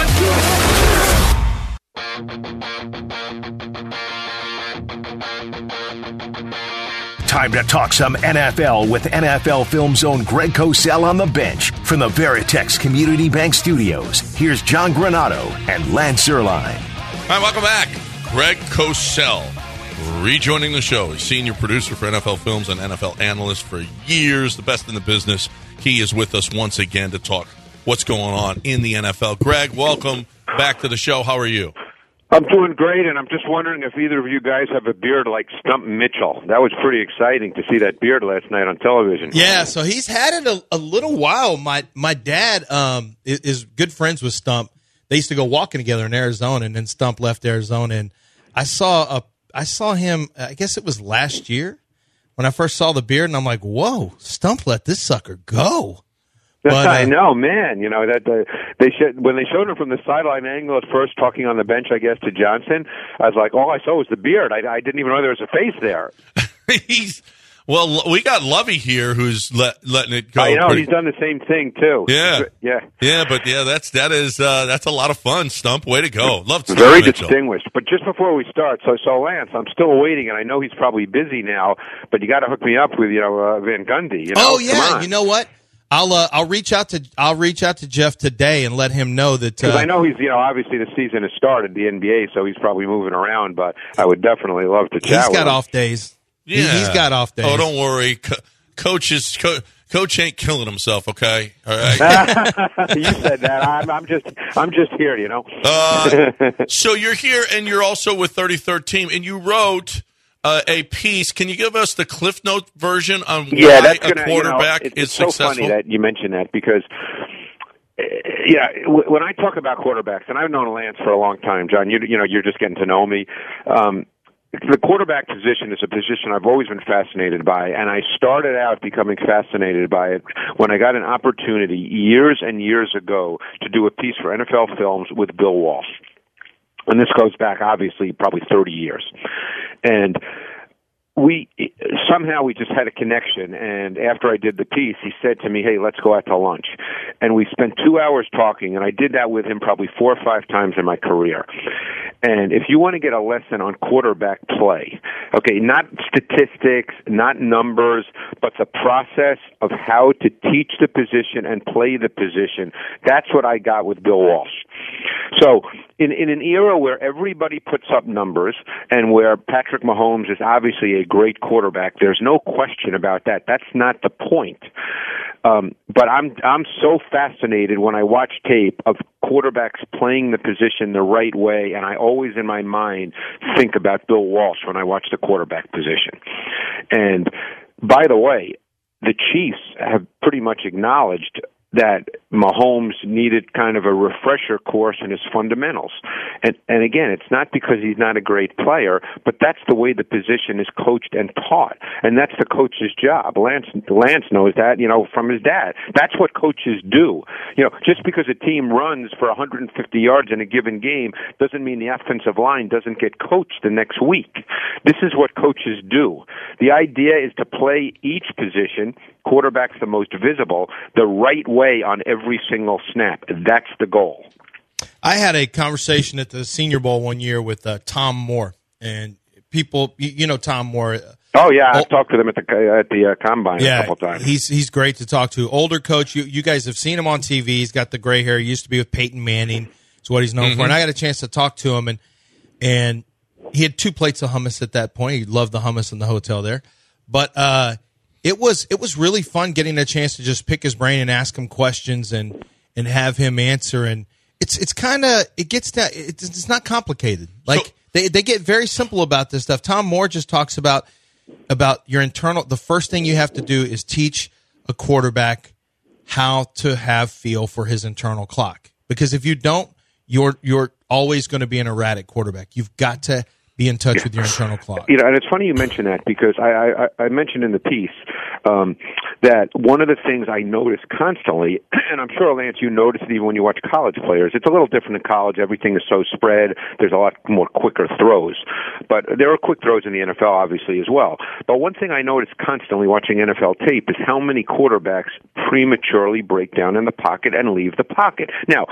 [SPEAKER 1] Time to talk some N F L with N F L Film Zone Greg Cosell on the bench. From the Veritex Community Bank Studios, here's John Granado and Lance Zierlein.
[SPEAKER 5] All right, welcome back. Greg Cosell rejoining the show. He's senior producer for N F L Films and N F L analyst for years, the best in the business. He is with us once again to talk what's going on in the N F L. Greg, welcome back to the show. How are you?
[SPEAKER 11] I'm doing great, and I'm just wondering if either of you guys have a beard like Stump Mitchell. That was pretty exciting to see that beard last night on television.
[SPEAKER 6] Yeah, so he's had it a, a little while. My my dad um, is, is good friends with Stump. They used to go walking together in Arizona, and then Stump left Arizona. And I saw a I saw him. I guess it was last year when I first saw the beard, and I'm like, "Whoa, Stump let this sucker go." But, uh,
[SPEAKER 11] I know, man. You know that uh, they showed, when they showed him from the sideline angle at first, talking on the bench, I guess, to Johnson. I was like, all I saw was the beard. I, I didn't even know there was a face there.
[SPEAKER 5] He's well. We got Lovey here, who's let, letting it go.
[SPEAKER 11] I know
[SPEAKER 5] pretty-
[SPEAKER 11] he's done the same thing too.
[SPEAKER 5] Yeah,
[SPEAKER 11] yeah,
[SPEAKER 5] yeah. But yeah, that's that is uh, that's a lot of fun. Stump, way to go. Love Stump
[SPEAKER 11] Very
[SPEAKER 5] Mitchell.
[SPEAKER 11] distinguished. But just before we start, so so Lance, I'm still waiting, and I know he's probably busy now. But you got to hook me up with you know uh, Van Gundy. You know?
[SPEAKER 6] Oh
[SPEAKER 11] Come
[SPEAKER 6] yeah,
[SPEAKER 11] on.
[SPEAKER 6] you know what? I'll uh, I'll reach out to I'll reach out to Jeff today and let him know that
[SPEAKER 11] Because
[SPEAKER 6] uh,
[SPEAKER 11] I know he's, you know, obviously the season has started, the N B A, so he's probably moving around, but I would definitely love to chat
[SPEAKER 6] he's
[SPEAKER 11] with
[SPEAKER 6] got
[SPEAKER 11] him.
[SPEAKER 6] off days. He-
[SPEAKER 5] Yeah,
[SPEAKER 6] he's got off days.
[SPEAKER 5] Oh, don't worry, Co- coach is co- coach ain't killing himself. Okay, all right.
[SPEAKER 11] You said that. I'm, I'm just, I'm just here, you know.
[SPEAKER 5] Uh, so you're here, and you're also with thirty-third Team, and you wrote uh, a piece. Can you give us the Cliff Note version on
[SPEAKER 11] yeah,
[SPEAKER 5] why
[SPEAKER 11] that's
[SPEAKER 5] a
[SPEAKER 11] gonna,
[SPEAKER 5] quarterback
[SPEAKER 11] you know, it's,
[SPEAKER 5] is
[SPEAKER 11] it's so
[SPEAKER 5] successful?
[SPEAKER 11] funny that you mentioned that because, uh, yeah, w- when I talk about quarterbacks, and I've known Lance for a long time, John, you, you know, you're just getting to know me. Um, The quarterback position is a position I've always been fascinated by, and I started out becoming fascinated by it when I got an opportunity years and years ago to do a piece for N F L Films with Bill Walsh. And this goes back, obviously, probably thirty years. And we somehow we just had a connection, and after I did the piece, he said to me, hey, let's go out to lunch. And we spent two hours talking, and I did that with him probably four or five times in my career. And if you want to get a lesson on quarterback play, okay, not statistics, not numbers, but the process of how to teach the position and play the position, that's what I got with Bill Walsh. So in, in an era where everybody puts up numbers and where Patrick Mahomes is obviously a great quarterback, there's no question about that. That's not the point. Um, but I'm I'm so fascinated when I watch tape of quarterbacks playing the position the right way, and I always in my mind think about Bill Walsh when I watch the quarterback position. And by the way, the Chiefs have pretty much acknowledged that Mahomes needed kind of a refresher course in his fundamentals. And and again, it's not because he's not a great player, but that's the way the position is coached and taught. And that's the coach's job. Lance Lance knows that, you know, from his dad. That's what coaches do. You know, just because a team runs for one hundred fifty yards in a given game doesn't mean the offensive line doesn't get coached the next week. This is what coaches do. The idea is to play each position, quarterback's the most visible, the right way on every single snap. That's the goal.
[SPEAKER 6] I had a conversation at the Senior Bowl one year with uh, Tom Moore, and people, you, you know Tom Moore.
[SPEAKER 11] Oh yeah, I've talked to them at the at the uh, combine
[SPEAKER 6] yeah,
[SPEAKER 11] a couple times.
[SPEAKER 6] He's he's great to talk to. Older coach, you you guys have seen him on T V. He's got the gray hair. He used to be with Peyton Manning. It's what he's known
[SPEAKER 5] Mm-hmm.
[SPEAKER 6] for. And I got a chance to talk to him, and and he had two plates of hummus at that point. He loved the hummus in the hotel there, but. uh It was it was really fun getting a chance to just pick his brain and ask him questions and, and have him answer. And it's it's kind of it gets that it's, it's not complicated. Like
[SPEAKER 5] So,
[SPEAKER 6] they they get very simple about this stuff. Tom Moore just talks about about your internal. The first thing you have to do is teach a quarterback how to have feel for his internal clock. Because if you don't, you're you're always going to be an erratic quarterback. You've got to be in touch with your internal clock.
[SPEAKER 11] You know, and it's funny you mention that because I, I, I mentioned in the piece um, that one of the things I notice constantly, and I'm sure, Lance, you notice it even when you watch college players, it's a little different in college. Everything is so spread. There's a lot more quicker throws. But there are quick throws in the N F L, obviously, as well. But one thing I notice constantly watching N F L tape is how many quarterbacks prematurely break down in the pocket and leave the pocket. Now,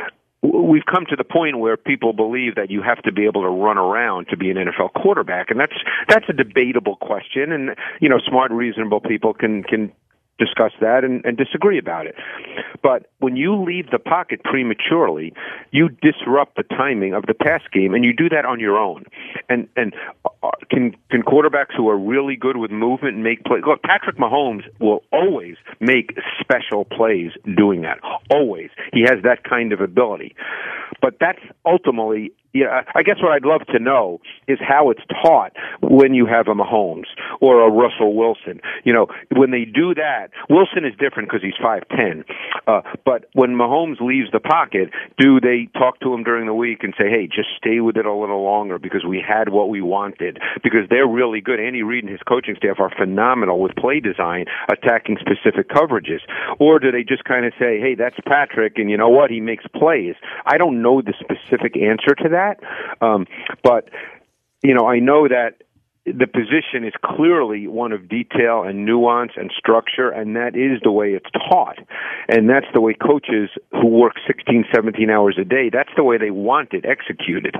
[SPEAKER 11] we've come to the point where people believe that you have to be able to run around to be an N F L quarterback, and that's that's a debatable question. And you know, smart, reasonable people can can discuss that and, and disagree about it. But when you leave the pocket prematurely, you disrupt the timing of the pass game, and you do that on your own. And and can can quarterbacks who are really good with movement make plays? Look, Patrick Mahomes will always make special plays doing that. Always. He has that kind of ability. But that's ultimately, yeah, I guess what I'd love to know is how it's taught when you have a Mahomes or a Russell Wilson. You know, when they do that, Wilson is different because he's five ten. Uh, but when Mahomes leaves the pocket, do they talk to him during the week and say, hey, just stay with it a little longer because we had what we wanted? Because they're really good. Andy Reid and his coaching staff are phenomenal with play design, attacking specific coverages. Or do they just kind of say, hey, that's Patrick, and you know what? He makes plays. I don't know the specific answer to that. Um, but, you know, I know that the position is clearly one of detail and nuance and structure, and that is the way it's taught. And that's the way coaches who work sixteen, seventeen hours a day, that's the way they want it executed.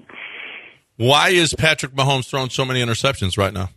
[SPEAKER 5] why is Patrick Mahomes throwing so many interceptions right now?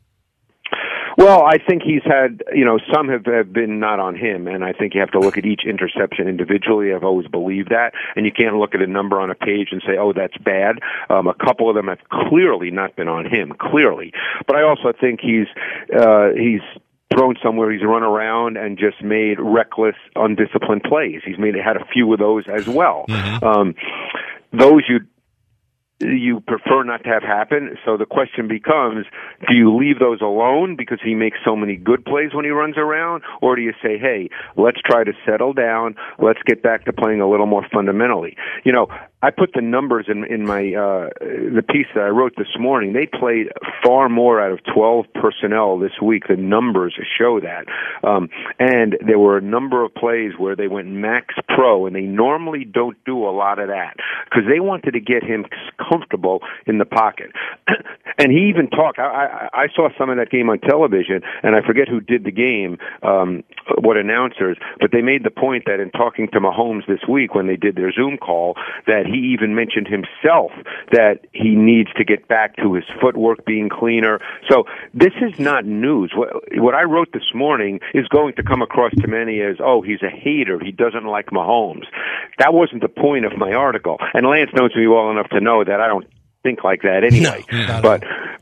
[SPEAKER 11] Well, I think he's had, you know, some have, have been not on him, and I think you have to look at each interception individually. I've always believed that, and you can't look at a number on a page and say, oh, that's bad. Um, a couple of them have clearly not been on him, clearly. But I also think he's uh, he's thrown somewhere, he's run around and just made reckless, undisciplined plays. He's made had a few of those as well.
[SPEAKER 5] Mm-hmm.
[SPEAKER 11] Um, those you you prefer not to have happen. So the question becomes, do you leave those alone because he makes so many good plays when he runs around, or do you say, hey, let's try to settle down, let's get back to playing a little more fundamentally? You know, I put the numbers in, in my uh, the piece that I wrote this morning. They played far more out of twelve personnel this week. The numbers show that. Um, and there were a number of plays where they went max pro, and they normally don't do a lot of that because they wanted to get him comfortable in the pocket. And he even talked. I, I, I saw some of that game on television, and I forget who did the game, um, what announcers, but they made the point that in talking to Mahomes this week when they did their Zoom call, that he even mentioned himself that he needs to get back to his footwork being cleaner. So this is not news. What, what I wrote this morning is going to come across to many as, oh, he's a hater. He doesn't like Mahomes. That wasn't the point of my article. And Lance knows me well enough to know that I don't think like that anyway. No, but,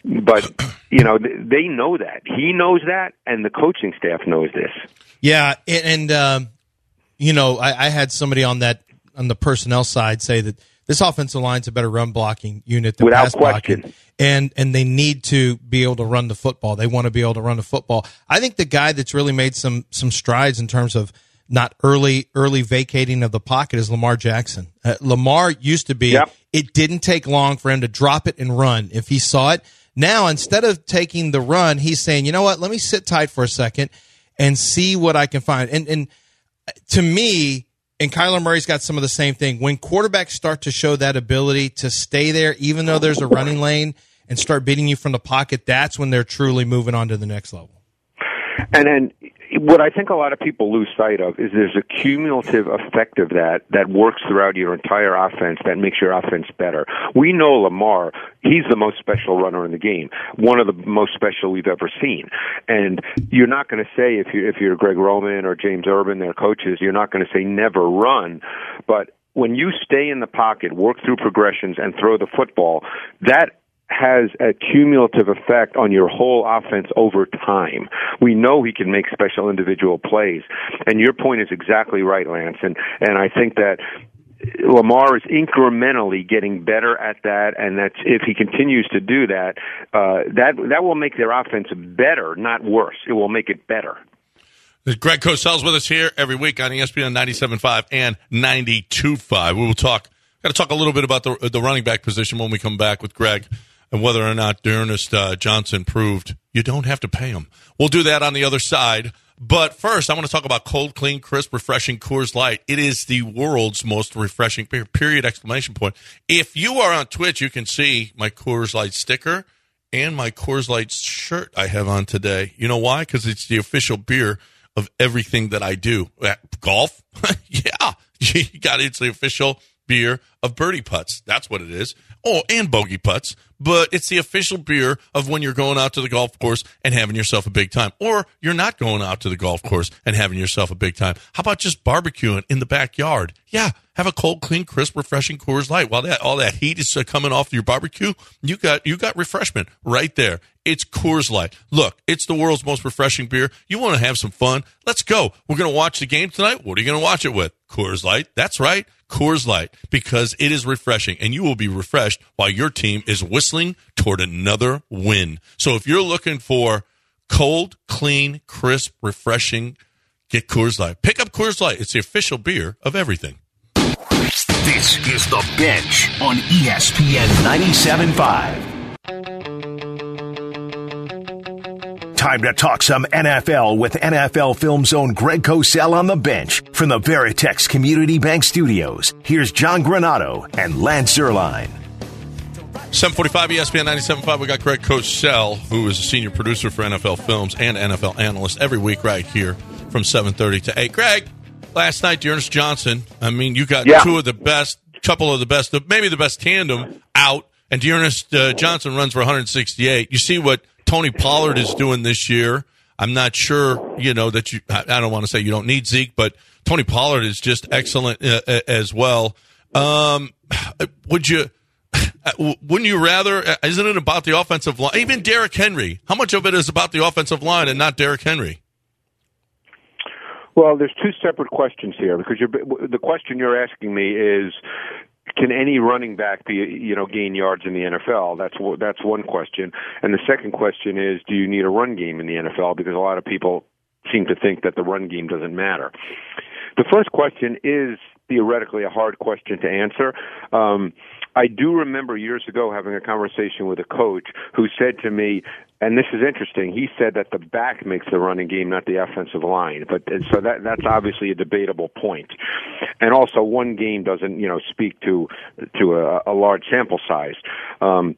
[SPEAKER 11] but you know, they know that. He knows that, and the coaching staff knows this.
[SPEAKER 6] Yeah, and, and um, you know, I, I had somebody on that on the personnel side say that this offensive line's a better run blocking unit than
[SPEAKER 11] Without
[SPEAKER 6] pass
[SPEAKER 11] question.
[SPEAKER 6] blocking, and and they need to be able to run the football. They want to be able to run the football. I think the guy that's really made some some strides in terms of not early early vacating of the pocket is Lamar Jackson. Uh, Lamar used to be,
[SPEAKER 11] yep.
[SPEAKER 6] It didn't take long for him to drop it and run if he saw it. Now, instead of taking the run, he's saying, you know what, let me sit tight for a second and see what I can find. And and to me, and Kyler Murray's got some of the same thing. When quarterbacks start to show that ability to stay there, even though there's a running lane, and start beating you from the pocket, that's when they're truly moving on to the next level.
[SPEAKER 11] And then what I think a lot of people lose sight of is there's a cumulative effect of that that works throughout your entire offense that makes your offense better. We know Lamar, he's the most special runner in the game, one of the most special we've ever seen. And you're not going to say, if you're, if you're Greg Roman or James Urban, their coaches, you're not going to say never run. But when you stay in the pocket, work through progressions, and throw the football, that has a cumulative effect on your whole offense over time. We know he can make special individual plays. And your point is exactly right, Lance. And, and I think that Lamar is incrementally getting better at that, and that's, if he continues to do that, uh, that, that will make their offense better, not worse. It will make it better.
[SPEAKER 5] Greg Cosell's with us here every week on E S P N ninety-seven point five and ninety-two point five. We will talk, got to talk a little bit about the, the running back position when we come back with Greg, and whether or not D'Ernest uh, Johnson proved you don't have to pay him. We'll do that on the other side. But first, I want to talk about cold, clean, crisp, refreshing Coors Light. It is the world's most refreshing beer, period, exclamation point. If you are on Twitch, you can see my Coors Light sticker and my Coors Light shirt I have on today. You know why? Because it's the official beer of everything that I do. Uh, golf? Yeah. You got it. It's the official beer of birdie putts. That's what it is. Oh, and bogey putts. But it's the official beer of when you're going out to the golf course and having yourself a big time. Or you're not going out to the golf course and having yourself a big time. How about just barbecuing in the backyard? Yeah, have a cold, clean, crisp, refreshing Coors Light. While that all that heat is uh, coming off your barbecue, you got you got refreshment right there. It's Coors Light. Look, it's the world's most refreshing beer. You want to have some fun? Let's go. We're going to watch the game tonight. What are you going to watch it with? Coors Light. That's right, Coors Light, because it is refreshing, and you will be refreshed while your team is whistling toward another win. So if you're looking for cold, clean, crisp, refreshing, get Coors Light. Pick up Coors Light. It's the official beer of everything.
[SPEAKER 1] This is The Bench on E S P N ninety-seven point five. Time to talk some N F L with N F L Film's own Greg Cosell on The Bench from the Veritex Community Bank Studios. Here's John Granato and Lance Zierlein.
[SPEAKER 5] seven forty-five E S P N ninety-seven point five. We got Greg Cosell, who is a senior producer for N F L Films and N F L analyst every week right here from seven thirty to eight. Greg, last night, D'Ernest Johnson, I mean, you got yeah. two of the best, couple of the best, maybe the best tandem out, and D'Ernest uh, Johnson runs for one sixty-eight. You see what Tony Pollard is doing this year. I'm not sure, you know, that you, I don't want to say you don't need Zeke, but Tony Pollard is just excellent uh, as well. Um, would you, wouldn't you rather, isn't it about the offensive line? Even Derrick Henry. How much of it is about the offensive line and not Derrick Henry?
[SPEAKER 11] Well, there's two separate questions here, because you're, the question you're asking me is, can any running back be, you know, gain yards in the N F L? That's that's one question. And the second question is, do you need a run game in the N F L? Because a lot of people seem to think that the run game doesn't matter. The first question is theoretically a hard question to answer. Um, I do remember years ago having a conversation with a coach who said to me, and this is interesting, he said that the back makes the running game, not the offensive line. But and so that that's obviously a debatable point. And also, one game doesn't, you know, speak to to a, a large sample size. Um,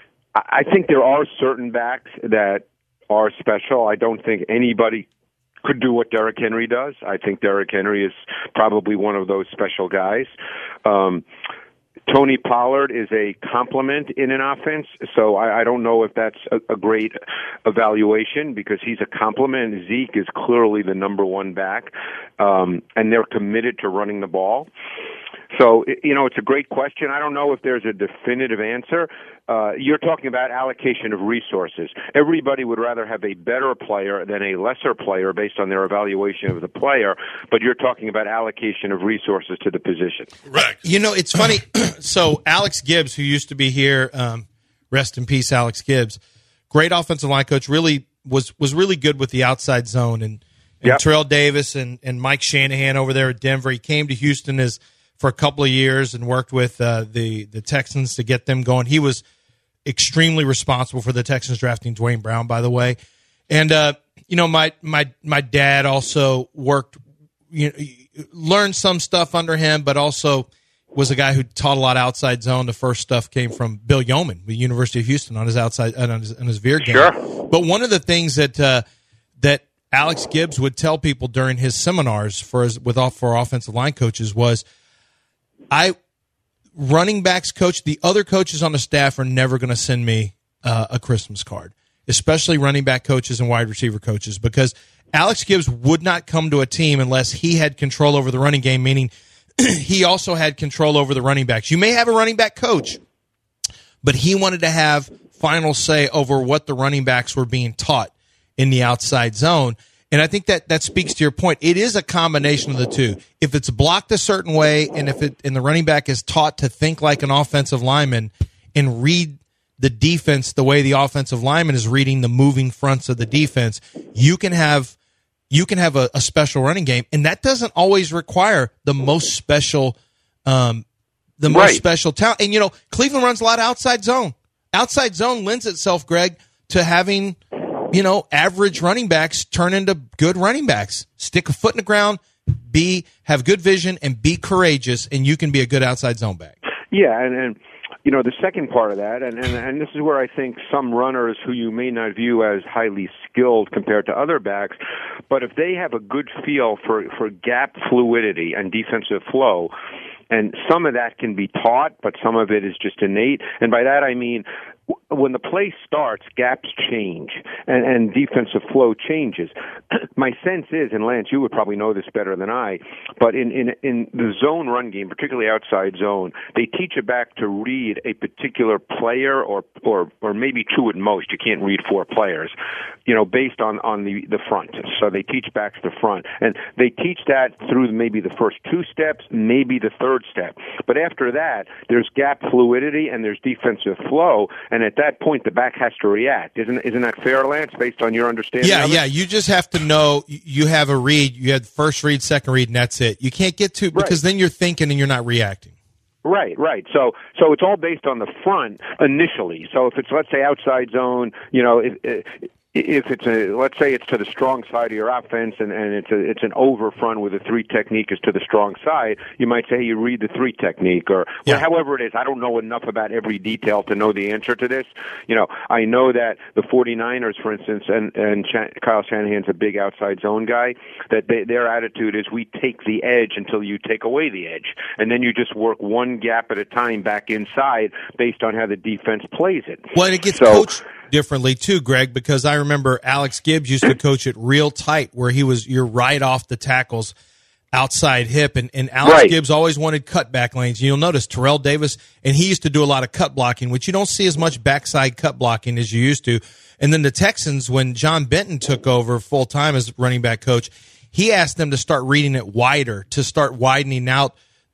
[SPEAKER 11] I think there are certain backs that are special. I don't think anybody could do what Derrick Henry does. I think Derrick Henry is probably one of those special guys. Um, Tony Pollard is a complement in an offense, so I, I don't know if that's a, a great evaluation because he's a complement. Zeke is clearly the number one back, um, and they're committed to running the ball. So, you know, it's a great question. I don't know if there's a definitive answer. Uh, you're talking about allocation of resources. Everybody would rather have a better player than a lesser player based on their evaluation of the player, but you're talking about allocation of resources to the position.
[SPEAKER 5] Right.
[SPEAKER 6] You know, it's funny. So Alex Gibbs, who used to be here, um, rest in peace, Alex Gibbs, great offensive line coach, really was was really good with the outside zone. And, and
[SPEAKER 11] Yep.
[SPEAKER 6] Terrell Davis and, and Mike Shanahan over there at Denver, he came to Houston as for a couple of years and worked with uh, the, the Texans to get them going. He was extremely responsible for the Texans drafting Dwayne Brown, by the way. And, uh, you know, my, my, my dad also worked, you know, learned some stuff under him, but also was a guy who taught a lot of outside zone. The first stuff came from Bill Yeoman with the University of Houston on his outside, on his, on his veer game.
[SPEAKER 11] Sure.
[SPEAKER 6] But one of the things that, uh, that Alex Gibbs would tell people during his seminars for his, with all, for offensive line coaches was, I, running backs coach, the other coaches on the staff are never going to send me uh, a Christmas card, especially running back coaches and wide receiver coaches, because Alex Gibbs would not come to a team unless he had control over the running game, meaning he also had control over the running backs. You may have a running back coach, but he wanted to have final say over what the running backs were being taught in the outside zone. And I think that, that speaks to your point. It is a combination of the two. If it's blocked a certain way, and if it and the running back is taught to think like an offensive lineman and read the defense the way the offensive lineman is reading the moving fronts of the defense, you can have you can have a, a special running game, and that doesn't always require the most special um, the most
[SPEAKER 11] Right.
[SPEAKER 6] special talent. And you know, Cleveland runs a lot of outside zone. Outside zone lends itself, Greg, to having, you know, average running backs turn into good running backs. Stick a foot in the ground, be have good vision, and be courageous, and you can be a good outside zone back.
[SPEAKER 11] Yeah, and, and you know, the second part of that, and, and, and this is where I think some runners who you may not view as highly skilled compared to other backs, but if they have a good feel for, for gap fluidity and defensive flow, and some of that can be taught, but some of it is just innate. And by that I mean, when the play starts, gaps change, and, and defensive flow changes. My sense is, and Lance, you would probably know this better than I, but in, in, in the zone run game, particularly outside zone, they teach a back to read a particular player or, or, or maybe two at most. You can't read four players, you know, based on, on the, the front. So they teach backs the front. And they teach that through maybe the first two steps, maybe the third step. But after that, there's gap fluidity and there's defensive flow, and at that point, the back has to react. Isn't isn't that fair, Lance, based on your understanding
[SPEAKER 6] Yeah,
[SPEAKER 11] of it?
[SPEAKER 6] yeah. You just have to know you have a read. You had first read, second read, and that's it. You can't get to because
[SPEAKER 11] Right.
[SPEAKER 6] then you're thinking and you're not reacting.
[SPEAKER 11] Right, right. So, so it's all based on the front initially. So if it's, let's say, outside zone, you know, if, if it's a, let's say it's to the strong side of your offense, and, and it's a, it's an over front where the three technique is to the strong side, you might say you read the three technique, or
[SPEAKER 6] Yeah.
[SPEAKER 11] well, however it is. I don't know enough about every detail to know the answer to this. You know, I know that the 49ers, for instance, and and Shan- Kyle Shanahan's a big outside zone guy. That they, their attitude is we take the edge until you take away the edge, and then you just work one gap at a time back inside based on how the defense plays it.
[SPEAKER 6] Well, and it gets
[SPEAKER 11] So-
[SPEAKER 6] coached differently too, Greg, because I remember Alex Gibbs used to coach it real tight, where he was you're right off the tackles, outside hip, and, and Alex
[SPEAKER 11] Right.
[SPEAKER 6] Gibbs always wanted cutback lanes. You'll notice Terrell Davis, and he used to do a lot of cut blocking, which you don't see as much backside cut blocking as you used to. And then the Texans, when John Benton took over full time as running back coach, he asked them to start reading it wider, to start widening out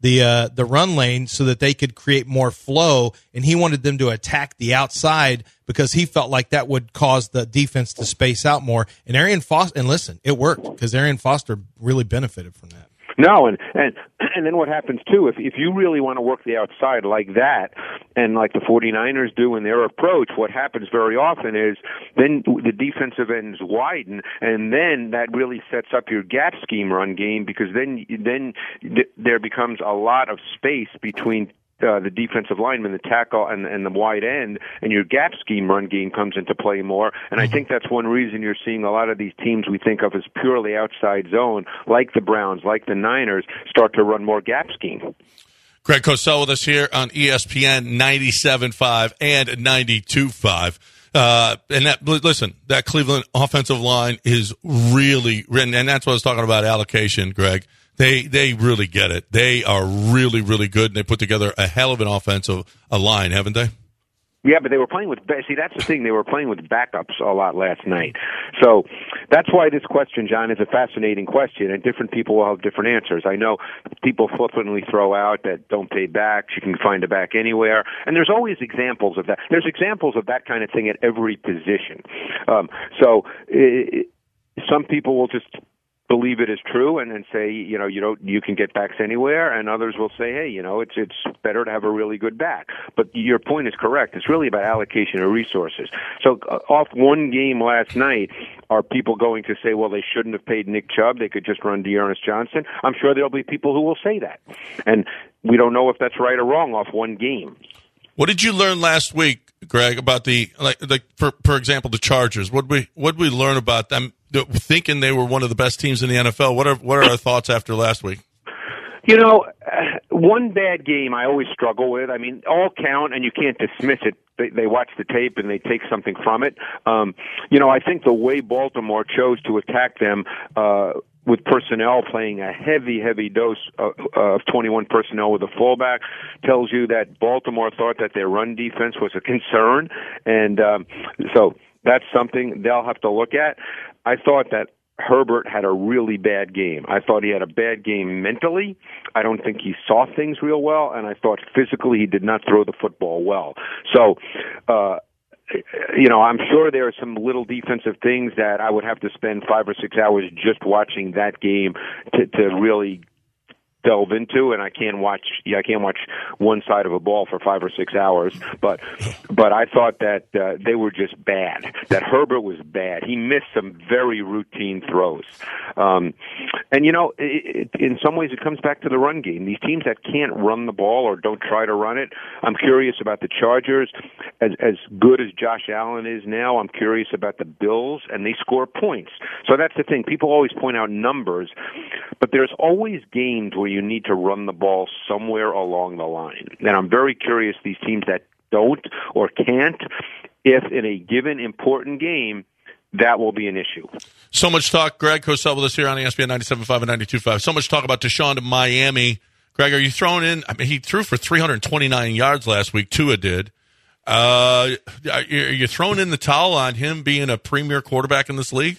[SPEAKER 6] the uh, the run lane so that they could create more flow, and he wanted them to attack the outside because he felt like that would cause the defense to space out more. And Arian Foster, and listen, it worked because Arian Foster really benefited from that.
[SPEAKER 11] No, and and and then what happens too, if if you really want to work the outside like that, and like the 49ers do in their approach, what happens very often is then the defensive ends widen, and then that really sets up your gap scheme run game, because then then th- there becomes a lot of space between Uh, the defensive lineman, the tackle, and, and the wide end, and your gap scheme run game comes into play more. And I think that's one reason you're seeing a lot of these teams we think of as purely outside zone, like the Browns, like the Niners, start to run more gap scheme.
[SPEAKER 5] Greg Cosell with us here on E S P N ninety-seven point five and ninety-two point five. Uh, and that, listen, that Cleveland offensive line is really, and that's what I was talking about allocation, Greg. They they really get it. They are really, really good, and they put together a hell of an offensive a line, haven't they?
[SPEAKER 11] Yeah, but they were playing with, see, that's the thing, they were playing with backups a lot last night. So that's why this question, John, is a fascinating question, and different people will have different answers. I know people flippantly throw out that don't pay backs, you can find a back anywhere, and there's always examples of that. There's examples of that kind of thing at every position. Um, so it, some people will just believe it is true and then say, you know, you don't, you can get backs anywhere, and others will say, hey, you know, it's it's better to have a really good back. But your point is correct. It's really about allocation of resources. So uh, off one game last night, are people going to say, well, they shouldn't have paid Nick Chubb, they could just run Dearness Johnson? I'm sure there'll be people who will say that. And we don't know if that's right or wrong off one game.
[SPEAKER 5] What did you learn last week, Greg, about the, like, like for for example, the Chargers? What we what we learn about them, thinking they were one of the best teams in the N F L? What are what are our thoughts after last week?
[SPEAKER 11] You know, uh, one bad game I always struggle with. I mean, all count, and you can't dismiss it. They, they watch the tape and they take something from it. Um, you know, I think the way Baltimore chose to attack them, uh, with personnel playing a heavy, heavy dose of, of twenty-one personnel with a fullback, tells you that Baltimore thought that their run defense was a concern. And um, so that's something they'll have to look at. I thought that Herbert had a really bad game. I thought he had a bad game mentally. I don't think he saw things real well, and I thought physically he did not throw the football well. So, uh, you know, I'm sure there are some little defensive things that I would have to spend five or six hours just watching that game to, to really delve into, and I can't watch. Yeah, I can't watch one side of a ball for five or six hours. But, but I thought that uh, they were just bad. That Herbert was bad. He missed some very routine throws, um, and you know, it, it, in some ways, it comes back to the run game. These teams that can't run the ball or don't try to run it. I'm curious about the Chargers. As as good as Josh Allen is now, I'm curious about the Bills, and they score points. So that's the thing. People always point out numbers, but there's always games where you you need to run the ball somewhere along the line. And I'm very curious, these teams that don't or can't, if in a given important game, that will be an issue.
[SPEAKER 5] So much talk. Greg Cosell with us here on E S P N ninety-seven point five and ninety-two point five. So much talk about Deshaun to Miami. Greg, are you throwing in? I mean, he threw for three hundred twenty-nine yards last week. Tua did. Uh, are you throwing in the towel on him being a premier quarterback in this league?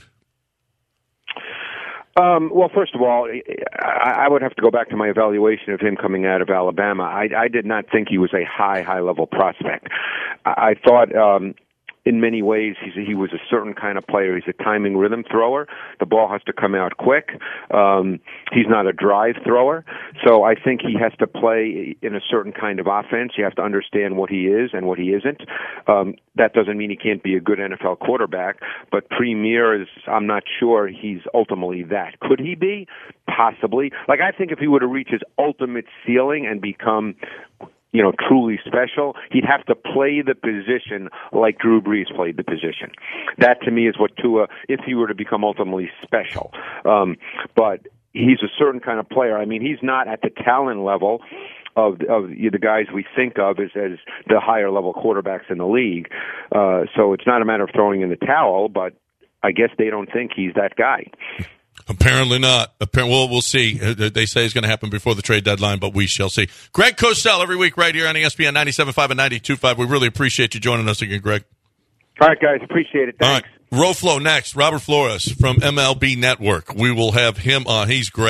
[SPEAKER 11] Um, well, first of all, I, I would have to go back to my evaluation of him coming out of Alabama. I, I did not think he was a high, high-level prospect. I, I thought um, in many ways he's a, he was a certain kind of player. He's a timing rhythm thrower. The ball has to come out quick. Um, he's not a drive thrower. So I think he has to play in a certain kind of offense. You have to understand what he is and what he isn't. Um, that doesn't mean he can't be a good N F L quarterback, but premier is, I'm not sure he's ultimately that. Could he be? Possibly. Like, I think if he were to reach his ultimate ceiling and become, you know, truly special, he'd have to play the position like Drew Brees played the position. That, to me, is what Tua, if he were to become ultimately special. Um, but he's a certain kind of player. I mean, he's not at the talent level of of the guys we think of as, as the higher level quarterbacks in the league. Uh, so it's not a matter of throwing in the towel, but I guess they don't think he's that guy.
[SPEAKER 5] Apparently not. Apparently, well, we'll see. They say it's going to happen before the trade deadline, but we shall see. Greg Cosell every week right here on E S P N ninety-seven point five and ninety-two point five. We really appreciate you joining us again, Greg.
[SPEAKER 11] All right, guys. Appreciate it. Thanks.
[SPEAKER 5] All right. Roflo next. Robert Flores from M L B Network. We will have him on. He's great.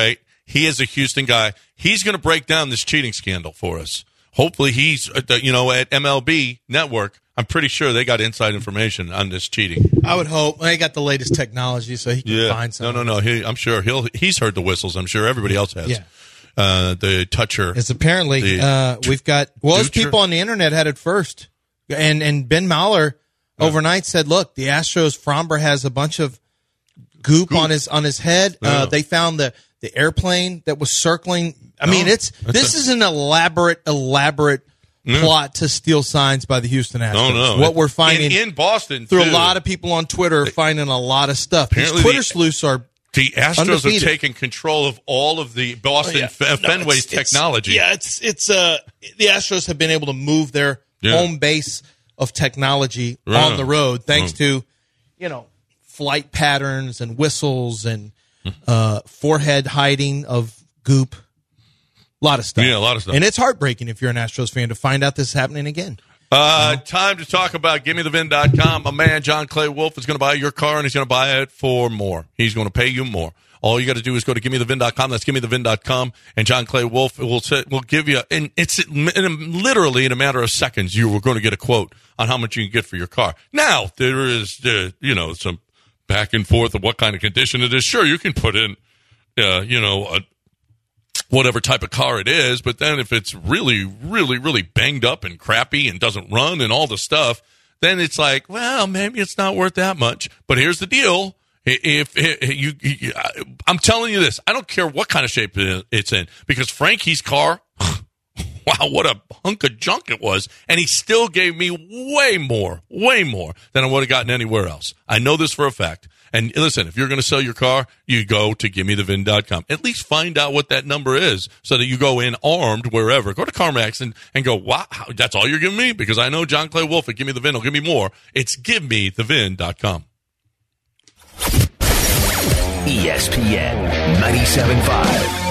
[SPEAKER 5] He is a Houston guy. He's going to break down this cheating scandal for us. Hopefully he's, uh, you know, at M L B Network. I'm pretty sure they got inside information on this cheating.
[SPEAKER 6] I would hope. They got the latest technology, so he can
[SPEAKER 5] yeah.
[SPEAKER 6] find something.
[SPEAKER 5] No, no, no. He, I'm sure he'll. He's heard the whistles. I'm sure everybody else has.
[SPEAKER 6] Yeah.
[SPEAKER 5] Uh, the toucher.
[SPEAKER 6] It's apparently
[SPEAKER 5] the,
[SPEAKER 6] uh, we've got. Well, those
[SPEAKER 5] Ducher?
[SPEAKER 6] people on the internet had it first, and and Ben Maller
[SPEAKER 5] Yeah.
[SPEAKER 6] overnight said, "Look, the Astros Fromber has a bunch of goop, goop. on his on his head.
[SPEAKER 5] Yeah.
[SPEAKER 6] Uh, they found the the airplane that was circling. I no, mean, it's this a, is an elaborate, elaborate." Yeah. plot to steal signs by the Houston Astros.
[SPEAKER 5] No, no.
[SPEAKER 6] What we're finding
[SPEAKER 5] in, in Boston
[SPEAKER 6] through
[SPEAKER 5] too.
[SPEAKER 6] A lot of people on Twitter are finding a lot of stuff. These Twitter the, sleuths are
[SPEAKER 5] the Astros
[SPEAKER 6] undefeated.
[SPEAKER 5] are taking control of all of the Boston oh, yeah. F- no, Fenway's it's, technology.
[SPEAKER 6] It's, yeah, it's it's uh the Astros have been able to move their yeah. home base of technology yeah. on the road thanks mm. to you know flight patterns and whistles and uh, forehead hiding of goop. A lot of stuff.
[SPEAKER 5] Yeah, a lot of stuff.
[SPEAKER 6] And it's heartbreaking if you're an Astros fan to find out this is happening again.
[SPEAKER 5] Uh, you know? Time to talk about Gimme The Vin dot com. My man, John Clay Wolf, is going to buy your car, and he's going to buy it for more. He's going to pay you more. All you got to do is go to Gimme The Vin dot com. That's Gimme The Vin dot com. And John Clay Wolf will will give you, and it's in a, literally in a matter of seconds, you were going to get a quote on how much you can get for your car. Now, there is, uh, you know, some back and forth of what kind of condition it is. Sure, you can put in, uh, you know, a whatever type of car it is, but then if it's really, really, really banged up and crappy and doesn't run and all the stuff, then it's like, well, maybe it's not worth that much. But here's the deal. If, if you, you, I'm telling you this, I don't care what kind of shape it's in, because Frankie's car, wow, what a hunk of junk it was. And he still gave me way more, way more than I would have gotten anywhere else. I know this for a fact. And listen, if you're going to sell your car, you go to Gimme The Vin dot com. At least find out what that number is so that you go in armed wherever. Go to CarMax and, and go, wow, that's all you're giving me? Because I know John Clay Wolf at Gimme The Vin will give me more. It's Give Me The Vin dot com.
[SPEAKER 1] E S P N ninety-seven point five.